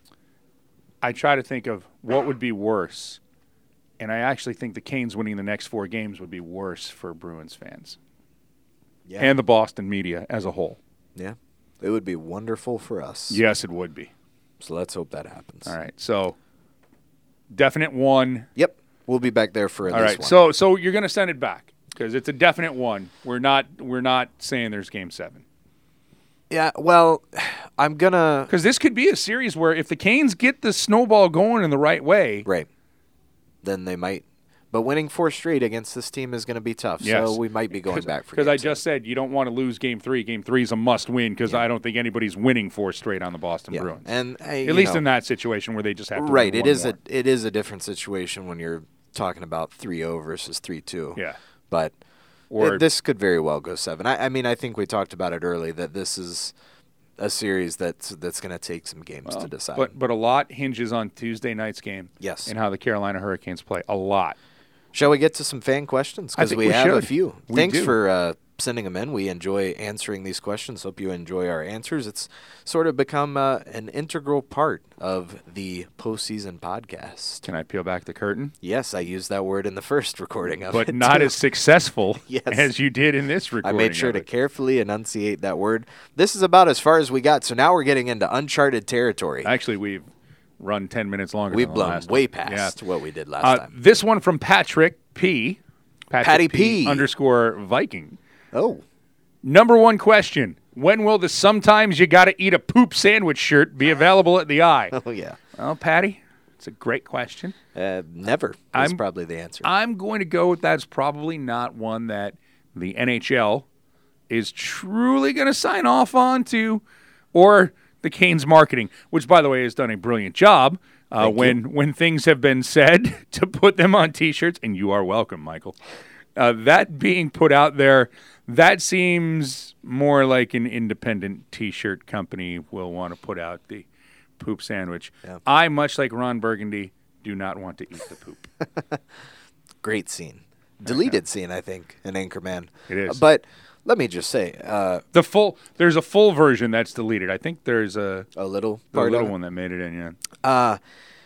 I try to think of what would be worse, and I actually think the Canes winning the next 4 games would be worse for Bruins fans Yeah. and the Boston media as a whole. Yeah. It would be wonderful for us. Yes, it would be. So let's hope that happens. All right, so definite 1. Yep. We'll be back there for at All least right, one. so you're going to send it back because it's a definite 1. We're not saying there's game 7 Yeah, well, I'm going to... because this could be a series where if the Canes get the snowball going in the right way, Right. Then they might... But winning 4 straight against this team is going to be tough. Yes. So we might be going back for because game I just said you don't want to lose game 3. Game 3 is a must win because I don't think anybody's winning 4 straight on the Boston Yeah. Bruins. And At least in that situation where they just have to right. win It one is more. it is a different situation when you're talking about 3-0 versus 3-2. Yeah. But Or- this could very well go 7. I mean, I think we talked about it early that this is a series that's going to take some games to decide. But a lot hinges on Tuesday night's game. Yes. And how the Carolina Hurricanes play. A lot. Shall we get to some fan questions? I Because think we we have a should. few. We Thanks do. for sending them in. We enjoy answering these questions. Hope you enjoy our answers. It's sort of become an integral part of the postseason podcast. Can I peel back the curtain? Yes, I used that word in the first recording of But it, not too. as successful Yes. as you did in this I recording. made sure of to it. carefully enunciate that word. This is about as far as we got, so now we're getting into uncharted territory. Actually, we've run 10 minutes longer We've than the blown last way one. past what we did last Yeah. time. This one from Patrick P. Patty P. _ Viking. Oh, Number one question. When will the Sometimes You Gotta Eat a Poop Sandwich shirt be available at the Eye? oh yeah. Well, Patty, it's a great question. Never is I'm- probably the answer. I'm going to go with that's probably not one that the NHL is truly going to sign off on to, or the Canes marketing, which, by the way, has done a brilliant job when things have been said to put them on T-shirts, and you are welcome, Michael. That being put out there, that seems more like an independent T-shirt company will want to put out the poop sandwich. Yeah. I, much like Ron Burgundy, do not want to eat the poop. Great scene. Deleted scene, I think, in Anchorman. It is. But let me just say, There's a full version that's deleted. I think there's a little the part little of it. one that made it in. Yeah.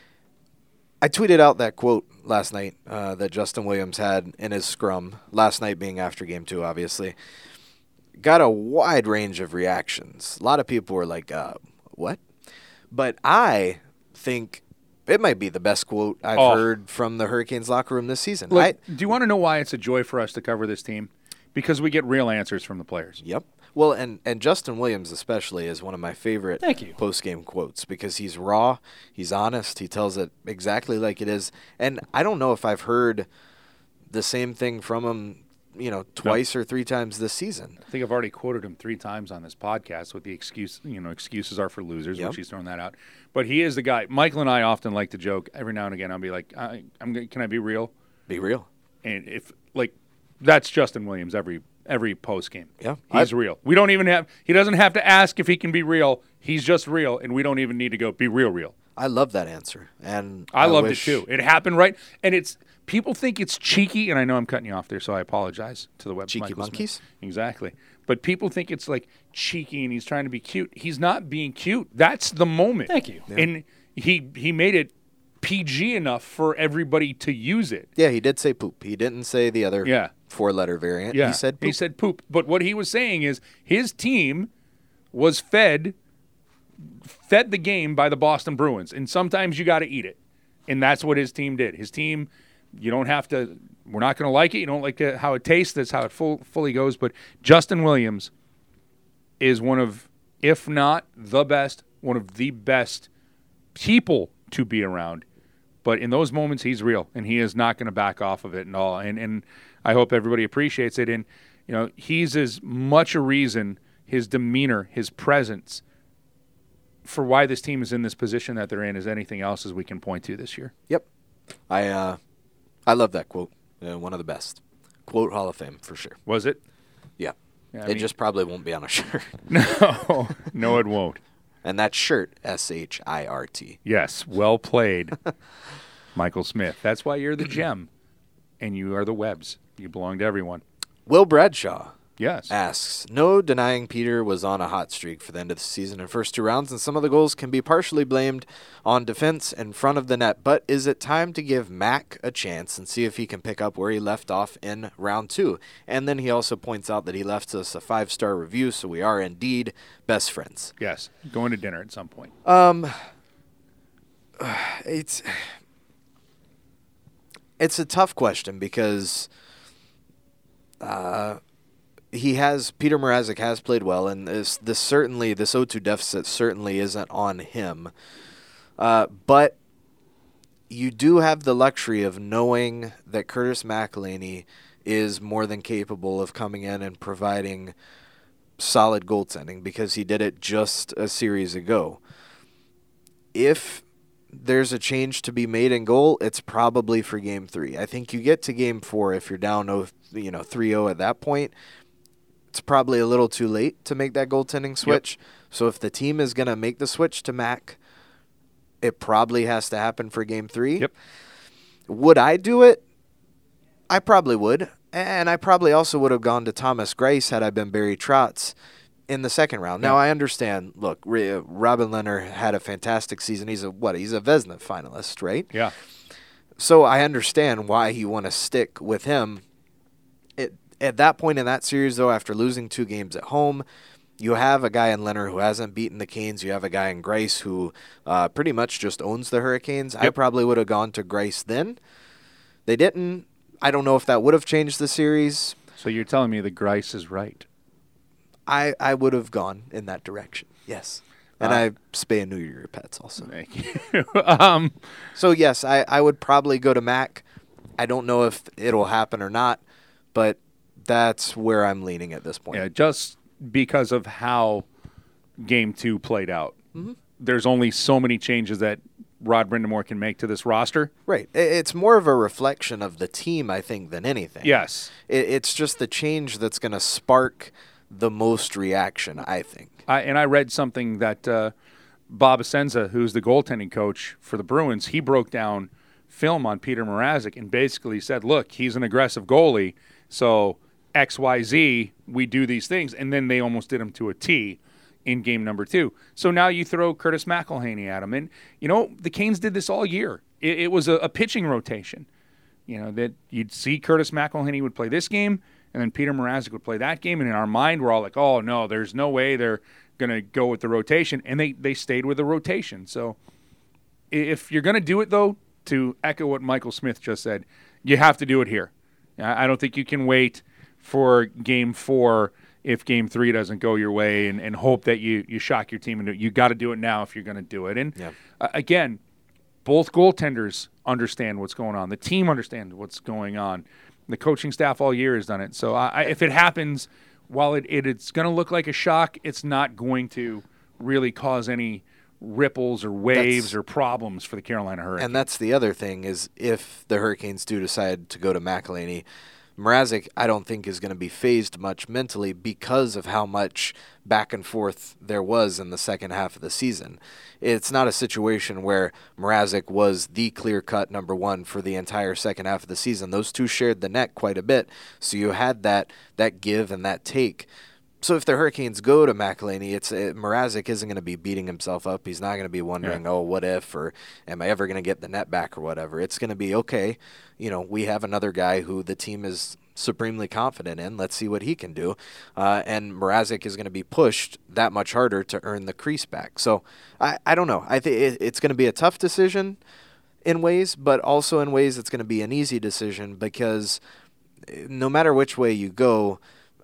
I tweeted out that quote last night that Justin Williams had in his scrum, last night being after Game 2, obviously. Got a wide range of reactions. A lot of people were like, what? But I think it might be the best quote I've heard from the Hurricanes locker room this season. Look, do you want to know why it's a joy for us to cover this team? Because we get real answers from the players. Yep. Well, and Justin Williams especially is one of my favorite Thank you. post-game quotes because he's raw, he's honest, he tells it exactly like it is. And I don't know if I've heard the same thing from him, twice or three times this season. I think I've already quoted him 3 times on this podcast with the excuses are for losers, Yep. which he's thrown that out. But he is the guy. Michael and I often like to joke every now and again. I'll be like, can I be real? Be real. And if that's Justin Williams every post game. Yeah. He's real. We don't even have he doesn't have to ask if he can be real. He's just real, and we don't even need to go be real. I love that answer. And I loved wish- it too. It happened right. And it's people think it's cheeky, and I know I'm cutting you off there, so I apologize to the web. Cheeky Michael Smith. monkeys? Exactly. But people think it's like cheeky and he's trying to be cute. He's not being cute. That's the moment. Thank you. Yeah. And he made it PG enough for everybody to use it. Yeah, he did say poop. He didn't say the other Yeah. 4-letter variant. Yeah. He said poop. He said poop. But what he was saying is his team was fed the game by the Boston Bruins. And sometimes you got to eat it. And that's what his team did. His team, you don't have to, we're not going to like it. You don't like how it tastes. That's how it fully goes. But Justin Williams is one of, if not the best, one of the best people to be around. But in those moments, he's real, and he is not going to back off of it at all. And I hope everybody appreciates it. And, he's as much a reason, his demeanor, his presence, for why this team is in this position that they're in as anything else as we can point to this year. Yep. I love that quote. One of the best. Quote Hall of Fame for sure. Was it? Yeah. Yeah, I It mean- just probably won't be on a shirt. No, it won't. And that shirt, SHIRT. Yes, well played, Michael Smith. That's why you're the gem, and you are the Webs. You belong to everyone. Will Bradshaw Yes. asks, no denying Peter was on a hot streak for the end of the season and first 2 rounds, and some of the goals can be partially blamed on defense in front of the net. But is it time to give Mac a chance and see if he can pick up where he left off in round 2? And then he also points out that he left us a 5-star review, so we are indeed best friends. Yes. Going to dinner at some point. It's a tough question because Peter Mrazek has played well, and this O2 deficit certainly isn't on him. But you do have the luxury of knowing that Curtis McElhinney is more than capable of coming in and providing solid goaltending because he did it just a series ago. If there's a change to be made in goal, it's probably for Game 3. I think you get to Game 4 if you're down 3-0 at that point. It's probably a little too late to make that goaltending switch. Yep. So if the team is going to make the switch to Mac, it probably has to happen for Game 3. Yep. Would I do it? I probably would. And I probably also would have gone to Thomas Greiss had I been Barry Trotz in the second round. Now, I understand, look, Robin Lehner had a fantastic season. He's a Vezina finalist, right? Yeah. So I understand why you want to stick with him. At that point in that series, though, after losing 2 games at home, you have a guy in Lehner who hasn't beaten the Canes. You have a guy in Greiss who pretty much just owns the Hurricanes. Yep. I probably would have gone to Greiss then. They didn't. I don't know if that would have changed the series. So you're telling me that Greiss is right? I would have gone in that direction, yes. And I spay and neuter your pets also. Thank you. So, yes, I would probably go to Mac. I don't know if it'll happen or not, but that's where I'm leaning at this point. Yeah, just because of how Game 2 played out. Mm-hmm. There's only so many changes that Rod Brind'Amour can make to this roster. Right. It's more of a reflection of the team, I think, than anything. Yes. It's just the change that's going to spark the most reaction, I think. I read something that Bob Essenza, who's the goaltending coach for the Bruins, he broke down film on Peter Mrazek and basically said, look, he's an aggressive goalie, so XYZ, we do these things. And then they almost did him to a T in game number 2. So now you throw Curtis McElhinney at him. And, the Canes did this all year. It was a pitching rotation. That you'd see Curtis McElhinney would play this game, and then Peter Mrazek would play that game. And in our mind, we're all like, oh, no, there's no way they're going to go with the rotation. And they stayed with the rotation. So if you're going to do it, though, to echo what Michael Smith just said, you have to do it here. I don't think you can wait for Game 4 if Game 3 doesn't go your way and hope that you shock your team into it. You got to do it now if you're going to do it. And again, both goaltenders understand what's going on. The team understands what's going on. The coaching staff all year has done it. So if it happens, while it's going to look like a shock, it's not going to really cause any ripples or waves or problems for the Carolina Hurricanes. And that's the other thing is if the Hurricanes do decide to go to McElhinney, Mrazek, I don't think, is going to be phased much mentally because of how much back and forth there was in the second half of the season. It's not a situation where Mrazek was the clear-cut number 1 for the entire second half of the season. Those two shared the net quite a bit, so you had that give and that take. So if the Hurricanes go to McElhinney, Mrazek isn't going to be beating himself up. He's not going to be wondering, oh, what if, or am I ever going to get the net back or whatever. It's going to be, okay, we have another guy who the team is supremely confident in. Let's see what he can do. And Mrazek is going to be pushed that much harder to earn the crease back. So I don't know. I think it's going to be a tough decision in ways, but also in ways it's going to be an easy decision because no matter which way you go,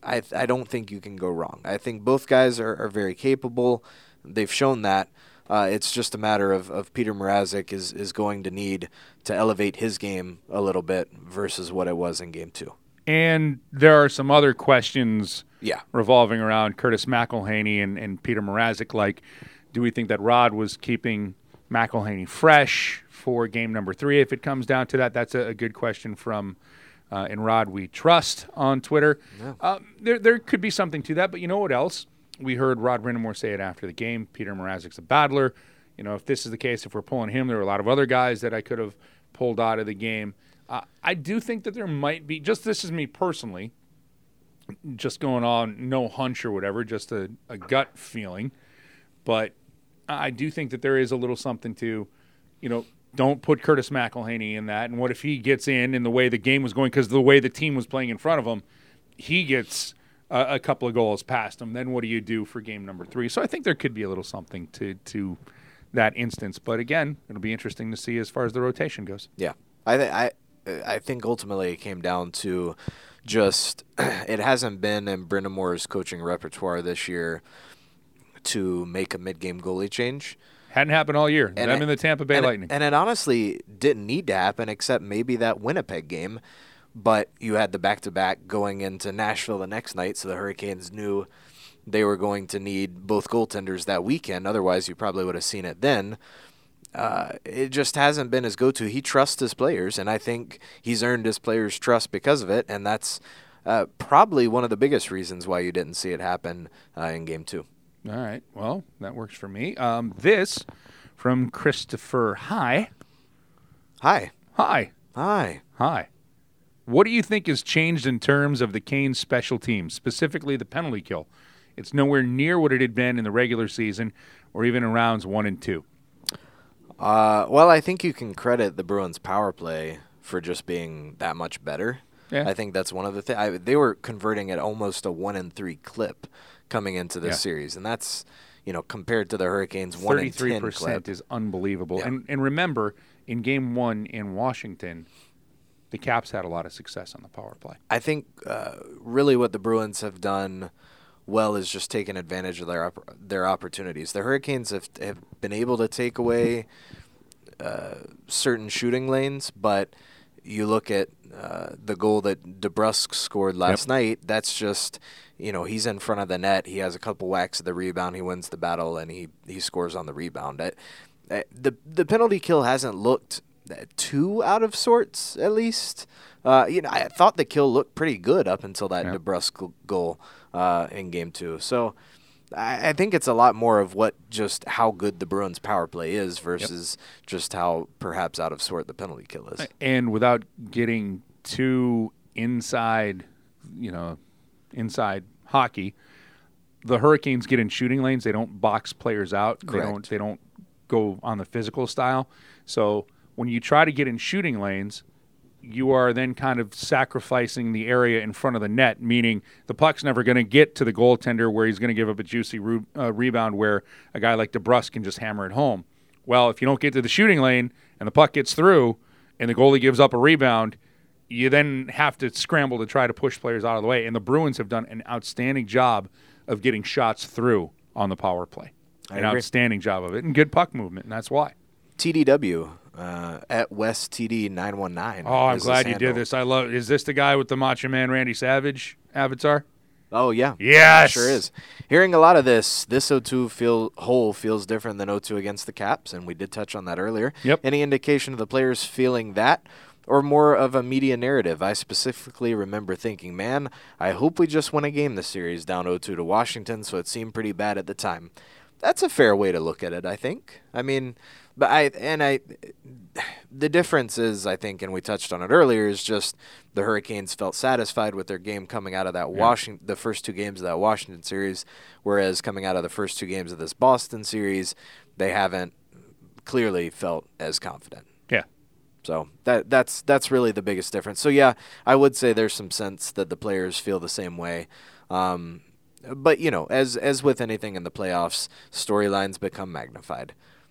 I don't think you can go wrong. I think both guys are very capable. They've shown that. It's just a matter of Peter Mrazek is going to need to elevate his game a little bit versus what it was in Game 2. And there are some other questions revolving around Curtis McElhinney and Peter Mrazek, like do we think that Rod was keeping McElhinney fresh for game number 3 if it comes down to that? That's a good question from In Rod We Trust on Twitter. Yeah. There could be something to that, but you know what else? We heard Rod Brind'Amour say it after the game. Peter Mrazek's a battler. If this is the case, if we're pulling him, there are a lot of other guys that I could have pulled out of the game. I do think that there might be, this is me personally, just going on no hunch or whatever, just a gut feeling. But I do think that there is a little something to, don't put Curtis McElhinney in that. And what if he gets in the way the game was going, because the way the team was playing in front of him, he gets a couple of goals past him. Then what do you do for game number 3? So I think there could be a little something to that instance. But again, it'll be interesting to see as far as the rotation goes. Yeah. I think ultimately it came down to just it hasn't been in Brind'Amour's coaching repertoire this year to make a mid-game goalie change. Hadn't happened all year. Them in the Tampa Bay Lightning. And it honestly didn't need to happen except maybe that Winnipeg game. But you had the back-to-back going into Nashville the next night, so the Hurricanes knew they were going to need both goaltenders that weekend. Otherwise, you probably would have seen it then. It just hasn't been his go-to. He trusts his players, and I think he's earned his players' trust because of it, and that's probably one of the biggest reasons why you didn't see it happen in Game 2. All right. Well, that works for me. This from Christopher. Hi. Hi. Hi. Hi. Hi. What do you think has changed in terms of the Canes' special teams, specifically the penalty kill? It's nowhere near what it had been in the regular season or even in rounds 1 and 2. Well, I think you can credit the Bruins' power play for just being that much better. Yeah. I think that's one of the things. They were converting at almost a 1-in-3 clip coming into this series, and that's, compared to the Hurricanes' 1-in-10 clip. 33% is unbelievable. Yeah. And remember, in Game 1 in Washington, the Caps had a lot of success on the power play. I think really what the Bruins have done well is just taken advantage of their opportunities. The Hurricanes have been able to take away certain shooting lanes, but you look at the goal that DeBrusk scored last night, that's just, he's in front of the net. He has a couple whacks of the rebound. He wins the battle, and he scores on the rebound. The penalty kill hasn't looked too out of sorts, at least. I thought the kill looked pretty good up until that DeBrusk goal in Game 2. So I think it's a lot more of just how good the Bruins' power play is versus just how perhaps out of sort the penalty kill is. And without getting too inside hockey, the Hurricanes get in shooting lanes. They don't box players out. Correct. They don't go on the physical style. So when you try to get in shooting lanes, you are then kind of sacrificing the area in front of the net, meaning the puck's never going to get to the goaltender where he's going to give up a juicy rebound where a guy like DeBrusk can just hammer it home. Well, if you don't get to the shooting lane and the puck gets through and the goalie gives up a rebound, you then have to scramble to try to push players out of the way. And the Bruins have done an outstanding job of getting shots through on the power play. I agree. Outstanding job of it, and good puck movement, and that's why. TDW at West TD 919. Oh, I'm glad you did this. Is this the guy with the Macho Man Randy Savage avatar? Oh, yeah. Yes. It sure is. Hearing a lot of this O2 hole feels different than O2 against the Caps, and we did touch on that earlier. Yep. Any indication of the players feeling that, or more of a media narrative? I specifically remember thinking, man, I hope we just win a game this series down 0-2 to Washington, so it seemed pretty bad at the time. That's a fair way to look at it, I think. I mean, the difference is, I think, and we touched on it earlier, is just the Hurricanes felt satisfied with their game coming out of that the first 2 games of that Washington series, whereas coming out of the first 2 games of this Boston series, they haven't clearly felt as confident. Yeah. So that's really the biggest difference. So yeah, I would say there's some sense that the players feel the same way. But as with anything in the playoffs, storylines become magnified.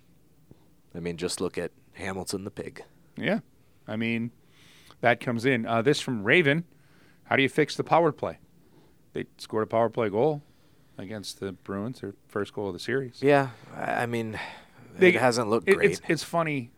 I mean, just look at Hamilton the Pig. Yeah. I mean, that comes in. This from Raven. How do you fix the power play? They scored a power play goal against the Bruins, their first goal of the series. Yeah. I mean, it hasn't looked great. It's funny.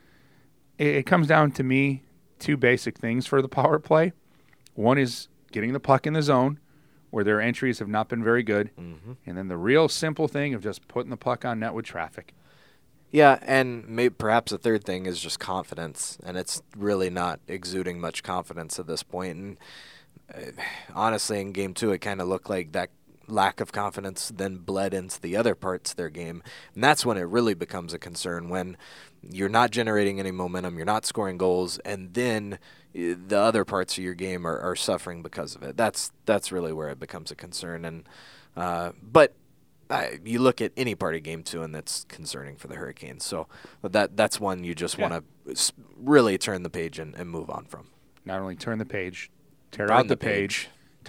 It comes down to me 2 basic things for the power play. One is getting the puck in the zone, where their entries have not been very good. Mm-hmm. And then the real simple thing of just putting the puck on net with traffic. Yeah, and perhaps a third thing is just confidence, and it's really not exuding much confidence at this point. And honestly, in Game 2, it kind of looked like that lack of confidence then bled into the other parts of their game. And that's when it really becomes a concern, when you're not generating any momentum, you're not scoring goals, and then the other parts of your game are suffering because of it. That's really where it becomes a concern. And but you look at any part of Game 2, and that's concerning for the Hurricanes. So that's one you just want to really turn the page and move on from. Not only turn the page, tear out the page,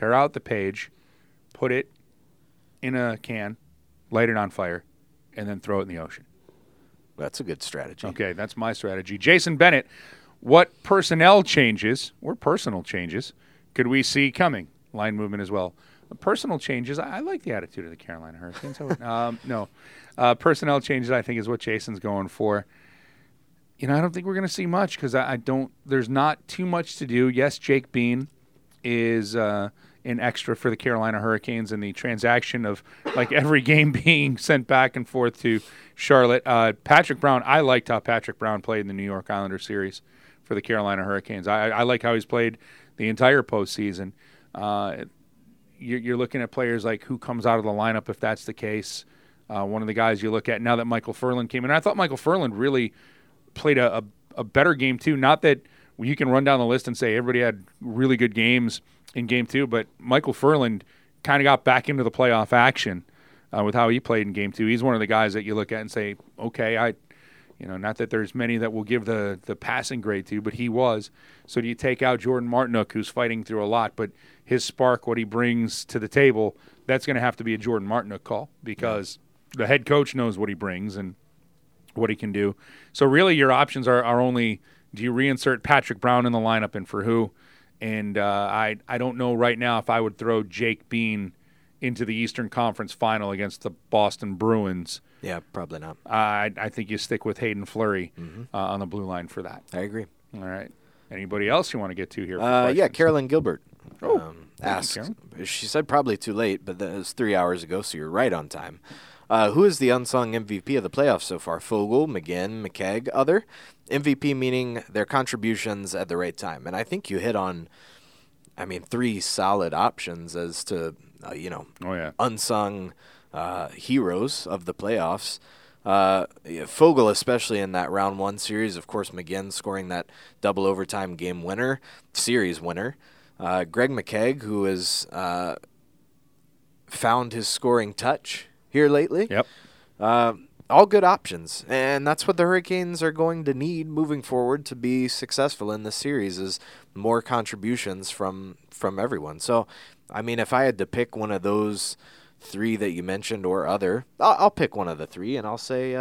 put it in a can, light it on fire, and then throw it in the ocean. That's a good strategy. Okay, that's my strategy. Jason Bennett, what personnel changes or personal changes could we see coming? Line movement as well. Personal changes, I like the attitude of the Carolina Hurricanes. Personnel changes, I think, is what Jason's going for. I don't think we're going to see much because there's not too much to do. Yes, Jake Bean is an extra for the Carolina Hurricanes in the transaction of like every game being sent back and forth to Charlotte. Patrick Brown, I liked how Patrick Brown played in the New York Islanders series for the Carolina Hurricanes. I like how he's played the entire postseason. You're looking at players like who comes out of the lineup if that's the case. One of the guys you look at now that Michael Ferland came in. I thought Michael Ferland really played a better game too. Not that you can run down the list and say everybody had really good games in Game 2, but Michael Furland kind of got back into the playoff action with how he played in Game 2. He's one of the guys that you look at and say, okay, not that there's many that will give the passing grade to, but he was. So do you take out Jordan Martinook, who's fighting through a lot, but his spark, what he brings to the table, that's going to have to be a Jordan Martinook call because the head coach knows what he brings and what he can do. So really your options are only, do you reinsert Patrick Brown in the lineup and for who? And I don't know right now if I would throw Jake Bean into the Eastern Conference Final against the Boston Bruins. Yeah, probably not. I think you stick with Hayden Fleury on the blue line for that. I agree. All right. Anybody else you want to get to here? Yeah, Carolyn Gilbert asked. She said probably too late, but that was 3 hours ago, so you're right on time. Who is the unsung MVP of the playoffs so far? Fogle, McGinn, McKegg, other? MVP meaning their contributions at the right time. And I think you hit on, 3 solid options as to, unsung heroes of the playoffs. Fogle, especially in that round 1 series, of course, McGinn scoring that double overtime game winner, series winner. Greg McKegg, who has found his scoring touch here lately. Yep. All good options, and that's what the Hurricanes are going to need moving forward to be successful in this series is more contributions from everyone. So, if I had to pick one of those 3 that you mentioned or other, I'll pick one of the 3, and I'll say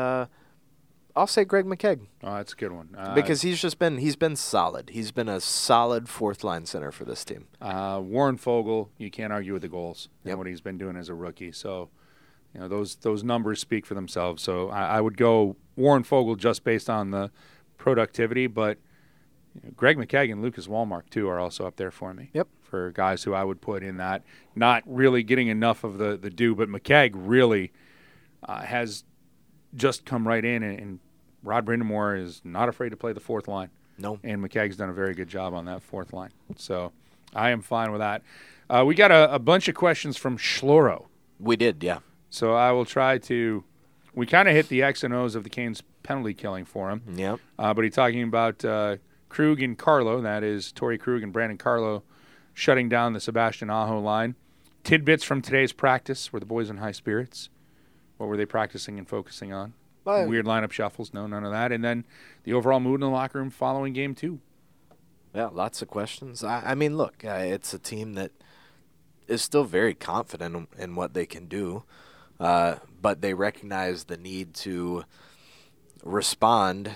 Greg McKegg. Oh, that's a good one. Because he's been solid. He's been a solid fourth line center for this team. Warren Fogle, you can't argue with the goals and Yep. what he's been doing as a rookie. So, those numbers speak for themselves. So I would go Warren Fogle just based on the productivity, but Greg McKegg and Lucas Wallmark too are also up there for me. Yep. For guys who I would put in that, not really getting enough of the due, but McKegg really has just come right in, and Rod Brindamore is not afraid to play the fourth line. No. And McKegg's done a very good job on that fourth line. So I am fine with that. We got a bunch of questions from Schloro. We did, yeah. So I will try to – we kind of hit the X and O's of the Canes penalty killing for him. Yep. But he's talking about Krug and Carlo, that is Torrey Krug and Brandon Carlo, shutting down the Sebastian Aho line. Tidbits from today's practice. Were the boys in high spirits? What were they practicing and focusing on? Weird lineup shuffles? No, none of that. And then the overall mood in the locker room following Game 2. Yeah, lots of questions. Look, it's a team that is still very confident in what they can do, but they recognize the need to respond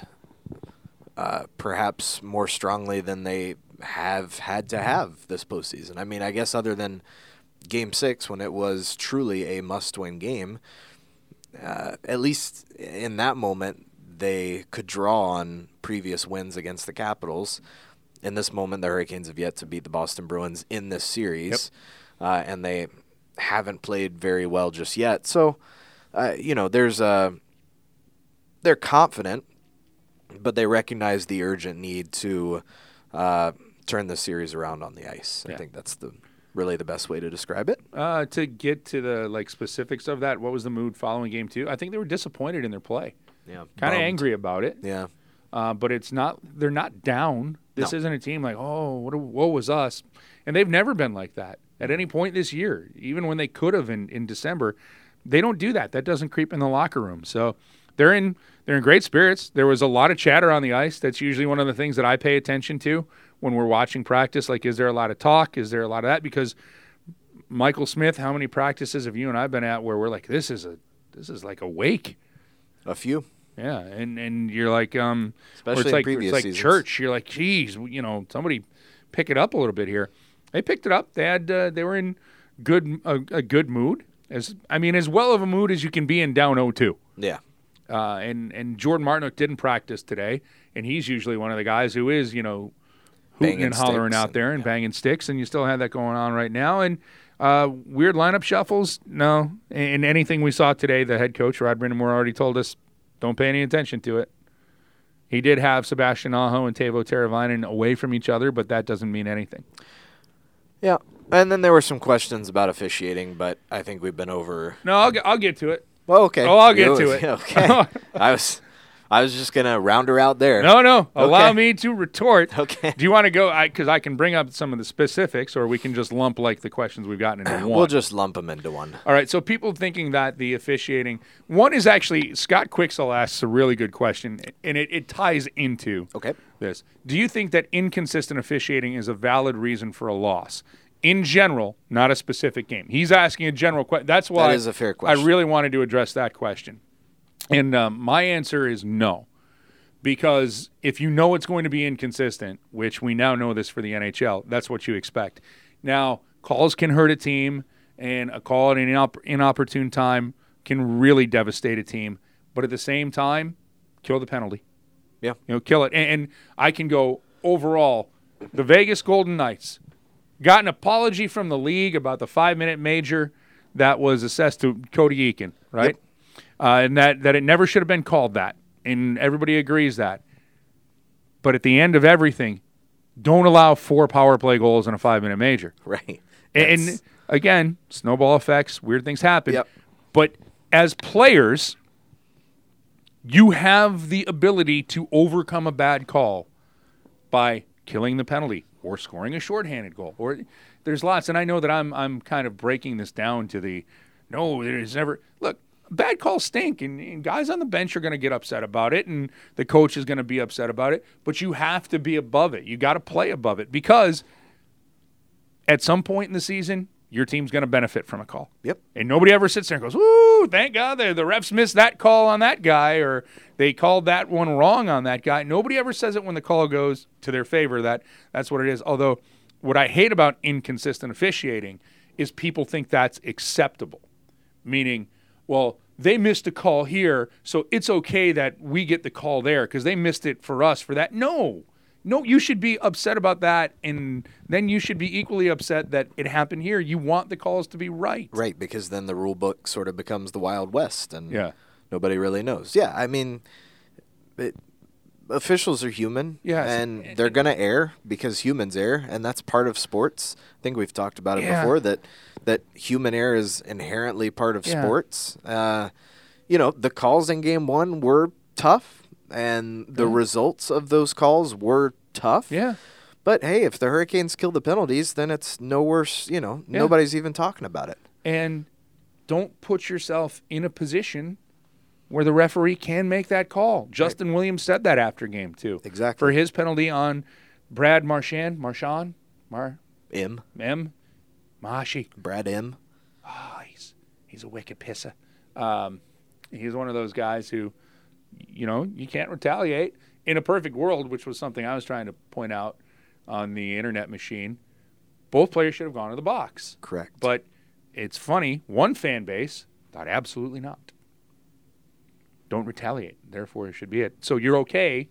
perhaps more strongly than they have had to have this postseason. I guess other than Game 6 when it was truly a must-win game, at least in that moment they could draw on previous wins against the Capitals. In this moment, the Hurricanes have yet to beat the Boston Bruins in this series, and they haven't played very well just yet. So, they're confident, but they recognize the urgent need to turn the series around on the ice. I think that's really the best way to describe it. To get to the specifics of that, what was the mood following Game 2? I think they were disappointed in their play. Yeah, kind of angry about it. Yeah, but it's not. They're not down. This No. isn't a team like, what was us? And they've never been like that at any point this year. Even when they could have in December, they don't do that. That doesn't creep in the locker room. So they're in great spirits. There was a lot of chatter on the ice. That's usually one of the things that I pay attention to when we're watching practice. Like, is there a lot of talk? Is there a lot of that? Because Michael Smith, how many practices have you and I been at where we're like, this is like a wake? a few. Yeah, and you're like, Especially in previous it's like seasons. church. You're like, geez, somebody pick it up a little bit here. They picked it up. They had they were in a good mood, as well of a mood as you can be in down 0-2. Yeah. And Jordan Martinook didn't practice today, and he's usually one of the guys who is hooting Banging and hollering sticks out there and yeah. banging sticks, and you still have that going on right now. And weird lineup shuffles, no. And anything we saw today, the head coach Rod Brindamore already told us, don't pay any attention to it. He did have Sebastian Aho and Teuvo Teravainen away from each other, but that doesn't mean anything. Yeah. And then there were some questions about officiating, but I think we've been over. No, I'll get to it. Well, okay. Oh, I'll get to it. Okay. I was I was just going to round her out there. No. Allow Okay. me to retort. Okay. Do you want to go? Because I can bring up some of the specifics, or we can just lump like the questions we've gotten into one. We'll just lump them into one. All right. So people thinking that the officiating one is actually Scott Quixel asks a really good question, and it ties into this. Do you think that inconsistent officiating is a valid reason for a loss? In general, not a specific game. He's asking a general question. That's why That is a fair question. I really wanted to address that question. And my answer is no. Because if you know it's going to be inconsistent, which we now know this for the NHL, that's what you expect. Now, calls can hurt a team, and a call at an inopportune time can really devastate a team. But at the same time, kill the penalty. Yeah. Kill it. And I can go overall, the Vegas Golden Knights got an apology from the league about the 5-minute major that was assessed to Cody Eakin, right? Yep. And that it never should have been called that. And everybody agrees that. But at the end of everything, don't allow 4 power play goals in a 5-minute major. Right. And again, snowball effects, weird things happen. Yep. But as players, you have the ability to overcome a bad call by killing the penalty or scoring a shorthanded goal. Or there's lots, and I know that I'm kind of breaking this down to there's never look. Bad calls stink, and guys on the bench are going to get upset about it, and the coach is going to be upset about it. But you have to be above it. You got to play above it because at some point in the season, your team's going to benefit from a call. Yep. And nobody ever sits there and goes, "Woo! Thank God the refs missed that call on that guy, or they called that one wrong on that guy." Nobody ever says it when the call goes to their favor. That's what it is. Although, what I hate about inconsistent officiating is people think that's acceptable, meaning, well, they missed a call here, so it's okay that we get the call there because they missed it for us for that. No, you should be upset about that, and then you should be equally upset that it happened here. You want the calls to be right. Right, because then the rule book sort of becomes the Wild West, and Yeah. nobody really knows. Yeah, I mean, officials are human, Yes. and they're going to err because humans err, and that's part of sports. I think we've talked about it Yeah. before, that human error is inherently part of Yeah. sports. The calls in Game 1 were tough, and the results of those calls were tough. Yeah. But, hey, if the Hurricanes kill the penalties, then it's no worse. Nobody's even talking about it. And don't put yourself in a position where the referee can make that call. Justin Williams said that after Game 2. Exactly. For his penalty on Brad Marchand, Mahashi. Brad M. Oh, he's a wicked pisser. He's one of those guys who, you can't retaliate. In a perfect world, which was something I was trying to point out on the internet machine, both players should have gone to the box. Correct. But it's funny, one fan base thought absolutely not. Don't retaliate. Therefore, it should be it. So you're okay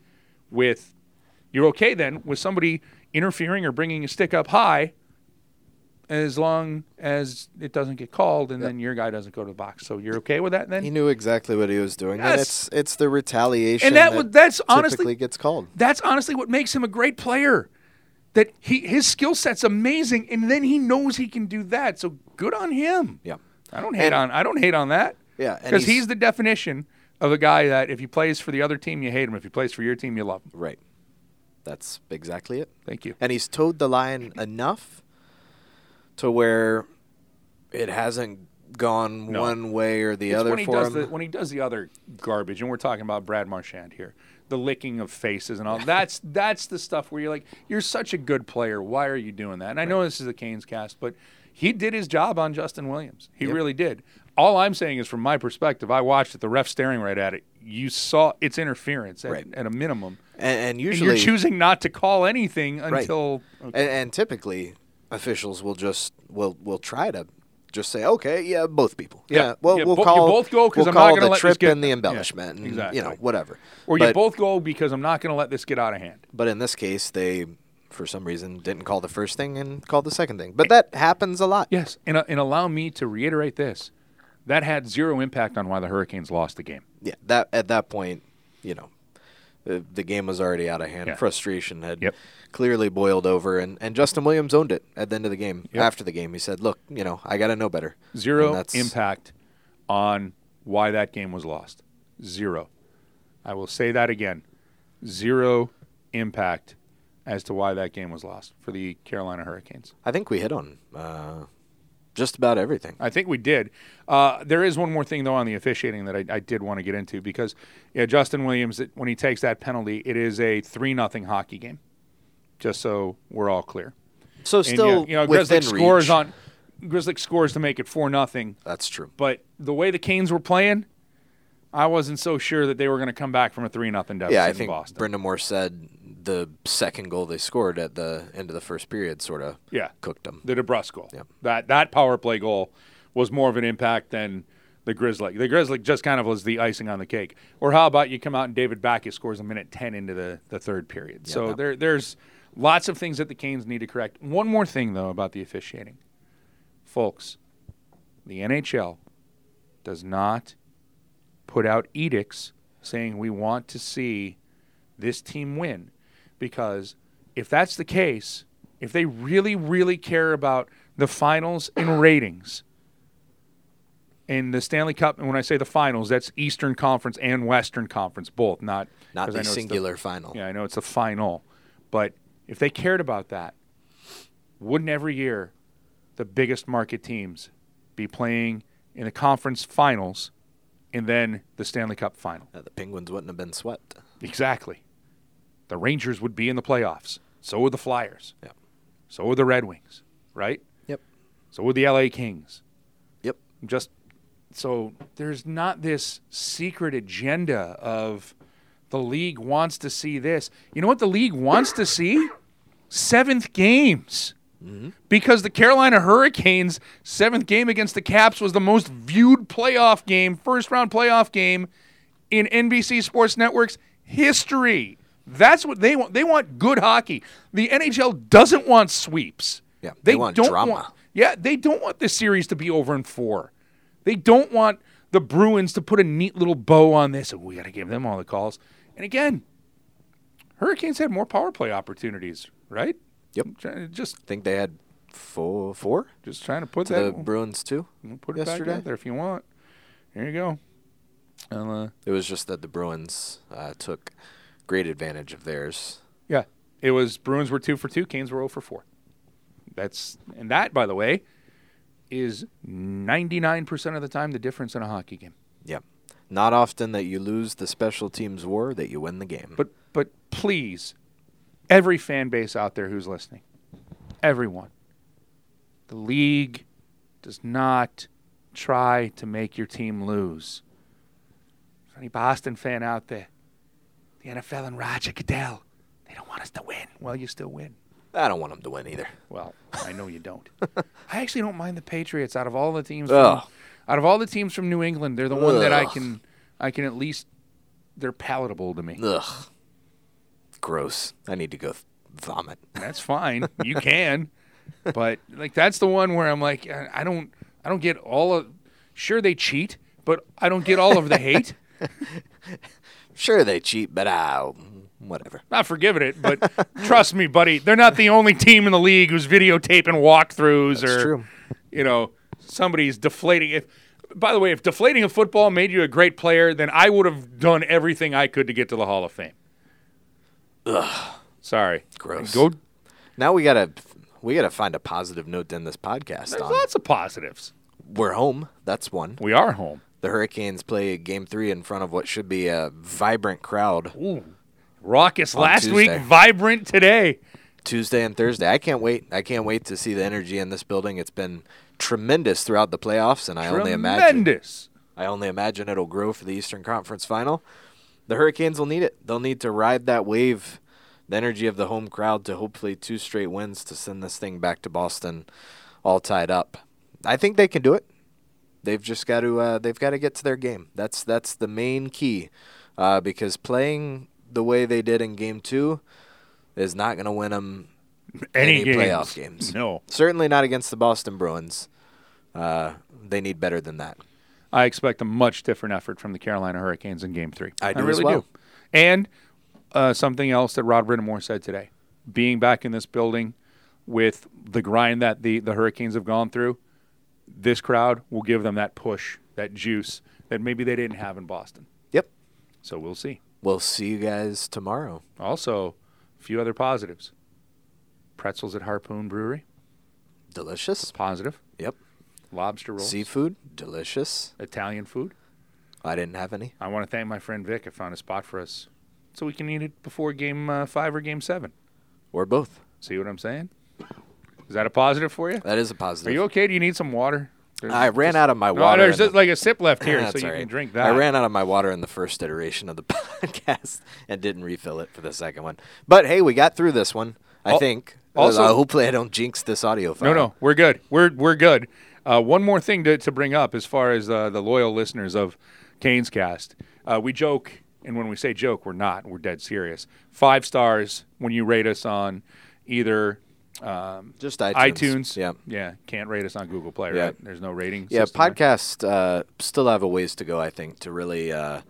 then with somebody interfering or bringing a stick up high, as long as it doesn't get called, and then your guy doesn't go to the box. So you're okay with that then? He knew exactly what he was doing. Yes. And it's the retaliation And that's typically honestly gets called. That's honestly what makes him a great player. That his skill set's amazing, and then he knows he can do that. So good on him. Yeah. I don't hate on that. Yeah, and Because he's the definition of a guy that if he plays for the other team, you hate him. If he plays for your team, you love him. Right. That's exactly it. Thank you. And he's towed the line enough to where it hasn't gone one way or the other for him. When he does the other garbage, and we're talking about Brad Marchand here, the licking of faces and all, that's the stuff where you're like, you're such a good player. Why are you doing that? And I know this is a Canes cast, but he did his job on Justin Williams. He really did. All I'm saying is, from my perspective, I watched it, the ref staring right at it. You saw it's interference at a minimum. And usually you're choosing not to call anything until and typically officials will try to just say, okay, yeah, both people. Yeah. Well, Yeah, we'll you call both go 'cause we'll I'm not call gonna the let this trip get- and the embellishment, Yeah, and exactly. whatever. Or you both go because I'm not going to let this get out of hand. But in this case, they, for some reason, didn't call the first thing and called the second thing. But that happens a lot. Yes, and allow me to reiterate this. That had zero impact on why the Hurricanes lost the game. Yeah, that at that point, the game was already out of hand. Yeah. Frustration had clearly boiled over, and Justin Williams owned it at the end of the game. Yep. After the game, he said, look, I got to know better. Zero And that's- impact on why that game was lost. Zero. I will say that again. Zero impact as to why that game was lost for the Carolina Hurricanes. I think we hit on just about everything. I think we did. There is one more thing, though, on the officiating that I did want to get into because Justin Williams, when he takes that penalty, it is a 3-0 hockey game, just so we're all clear. So still within reach. Grizzlies scores to make it 4-0. That's true. But the way the Canes were playing, I wasn't so sure that they were going to come back from a 3-0 deficit I in think Boston. Brendan Moore said the second goal they scored at the end of the first period sort of cooked them. The DeBrusque goal. Yeah. That power play goal was more of an impact than the Grizzly. The Grizzly just kind of was the icing on the cake. Or how about you come out and David Backes scores a minute 10 into the third period. Yeah, so there's lots of things that the Canes need to correct. One more thing, though, about the officiating. Folks, the NHL does not put out edicts saying we want to see this team win. Because if that's the case, if they really, really care about the finals and ratings in the Stanley Cup, and when I say the finals, that's Eastern Conference and Western Conference, both, not the singular final. Yeah, I know it's the final. But if they cared about that, wouldn't every year the biggest market teams be playing in the conference finals and then the Stanley Cup final? The Penguins wouldn't have been swept. Exactly. The Rangers would be in the playoffs. So would the Flyers. Yep. So would the Red Wings, right? Yep. So would the LA Kings. Yep. So there's not this secret agenda of the league wants to see this. You know what the league wants to see? 7th games. Mm-hmm. Because the Carolina Hurricanes' 7th game against the Caps was the most viewed playoff game, first-round playoff game in NBC Sports Network's history. That's what they want. They want good hockey. The NHL doesn't want sweeps. Yeah, they want drama. They don't want this series to be over in 4. They don't want the Bruins to put a neat little bow on this. And we got to give them all the calls. And again, Hurricanes had more power play opportunities, right? Yep. Just think they had four. Just trying to put the Bruins too. We'll put it yesterday. back out there if you want. Here you go. It was just that the Bruins took great advantage of theirs. Yeah, it was Bruins were 2 for 2, Canes were 0 for 4. That, by the way, is 99% of the time the difference in a hockey game. Yep. Not often that you lose the special teams war, that you win the game. But please, every fan base out there who's listening, everyone, the league does not try to make your team lose. For any Boston fan out there, the NFL and Roger Goodell, they don't want us to win. Well, you still win. I don't want them to win either. Well, I know you don't. I actually don't mind the Patriots out of all the teams. Ugh. Out of all the teams from New England, they're the one that I can at least, they're palatable to me. Ugh. Gross. I need to go vomit. That's fine. You can. But that's the one where I'm like, I don't get all of, sure they cheat, but I don't get all of the hate. Sure they cheat, but whatever. Not forgiving it, but trust me, buddy, they're not the only team in the league who's videotaping walkthroughs. That's or true. Somebody's deflating. By the way, if deflating a football made you a great player, then I would have done everything I could to get to the Hall of Fame. Ugh. Sorry. Gross. Now we gotta find a positive note to end this podcast. There's lots of positives. We're home. That's one. We are home. The Hurricanes play Game 3 in front of what should be a vibrant crowd. Ooh. Raucous last Tuesday. week, vibrant today. Tuesday and Thursday. I can't wait. I can't wait to see the energy in this building. It's been tremendous throughout the playoffs, and I only imagine it'll grow for the Eastern Conference Final. The Hurricanes will need it. They'll need to ride that wave, the energy of the home crowd, to hopefully 2 straight wins to send this thing back to Boston all tied up. I think they can do it. They've just got to get to their game. That's the main key, because playing the way they did in Game 2 is not going to win them any playoff games. No. Certainly not against the Boston Bruins. They need better than that. I expect a much different effort from the Carolina Hurricanes in Game 3. I do really as well. do. And something else that Rod Brindamore said today, being back in this building with the grind that the Hurricanes have gone through, this crowd will give them that push, that juice that maybe they didn't have in Boston. Yep. So we'll see. We'll see you guys tomorrow. Also, a few other positives. Pretzels at Harpoon Brewery. Delicious. Positive. Yep. Lobster rolls. Seafood. Delicious. Italian food. I didn't have any. I want to thank my friend Vic. I found a spot for us so we can eat it before Game 5 or Game 7. Or both. See what I'm saying? Is that a positive for you? That is a positive. Are you okay? Do you need some water? I ran out of my No, water. there's just like a sip left here, so That's you all right. can drink that. I ran out of my water in the first iteration of the podcast and didn't refill it for the second one. But hey, we got through this one, I think. Also, hopefully I don't jinx this audio file. No, we're good. We're good. One more thing to bring up as far as the loyal listeners of Canes Cast. We joke, and when we say joke, we're not. We're dead serious. 5 stars when you rate us on either just iTunes. Yeah. Can't rate us on Google Play, Yeah. right? There's no rating Yeah, system there. podcasts still have a ways to go, I think, to really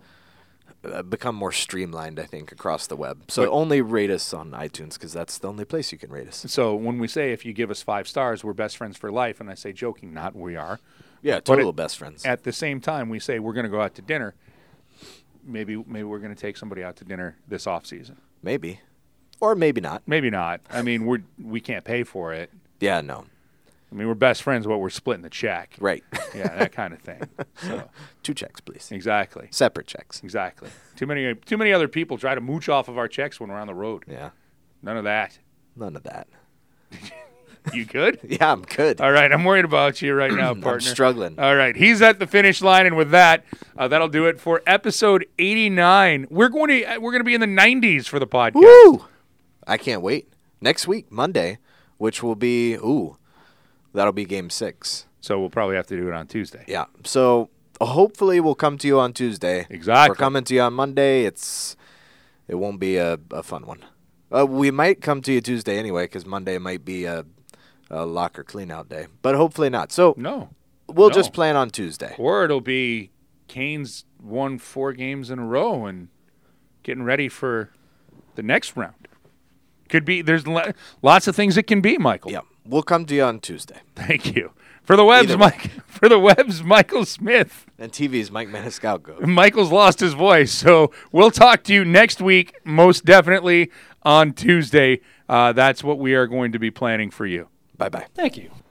become more streamlined, I think, across the web. So only rate us on iTunes because that's the only place you can rate us. So when we say if you give us 5 stars, we're best friends for life, and I say joking, not we are. Yeah, total best friends. At the same time, we say we're going to go out to dinner. Maybe we're going to take somebody out to dinner this off season. Maybe. Or maybe not. Maybe not. I mean, we can't pay for it. Yeah, no. I mean, we're best friends, but we're splitting the check. Right. Yeah, that kind of thing. So, 2 checks, please. exactly. Separate checks. Exactly. Too many other people try to mooch off of our checks when we're on the road. Yeah. None of that. None of that. You good? Yeah, I'm good. All right, I'm worried about you right now, partner. I'm struggling. All right, he's at the finish line, and with that, that'll do it for episode 89. We're going to be in the 90s for the podcast. Woo! I can't wait. Next week, Monday, which will be that'll be Game 6. So we'll probably have to do it on Tuesday. Yeah. So hopefully we'll come to you on Tuesday. Exactly. If we're coming to you on Monday, it won't be a fun one. We might come to you Tuesday anyway because Monday might be a locker clean-out day. But hopefully not. So we'll just plan on Tuesday. Or it'll be Canes won 4 games in a row and getting ready for the next round. Could be. There's lots of things it can be, Michael. Yeah. We'll come to you on Tuesday. Thank you. For the webs, Michael Smith. And TV's Mike Maniscalco. Michael's lost his voice, so we'll talk to you next week, most definitely on Tuesday. That's what we are going to be planning for you. Bye-bye. Thank you.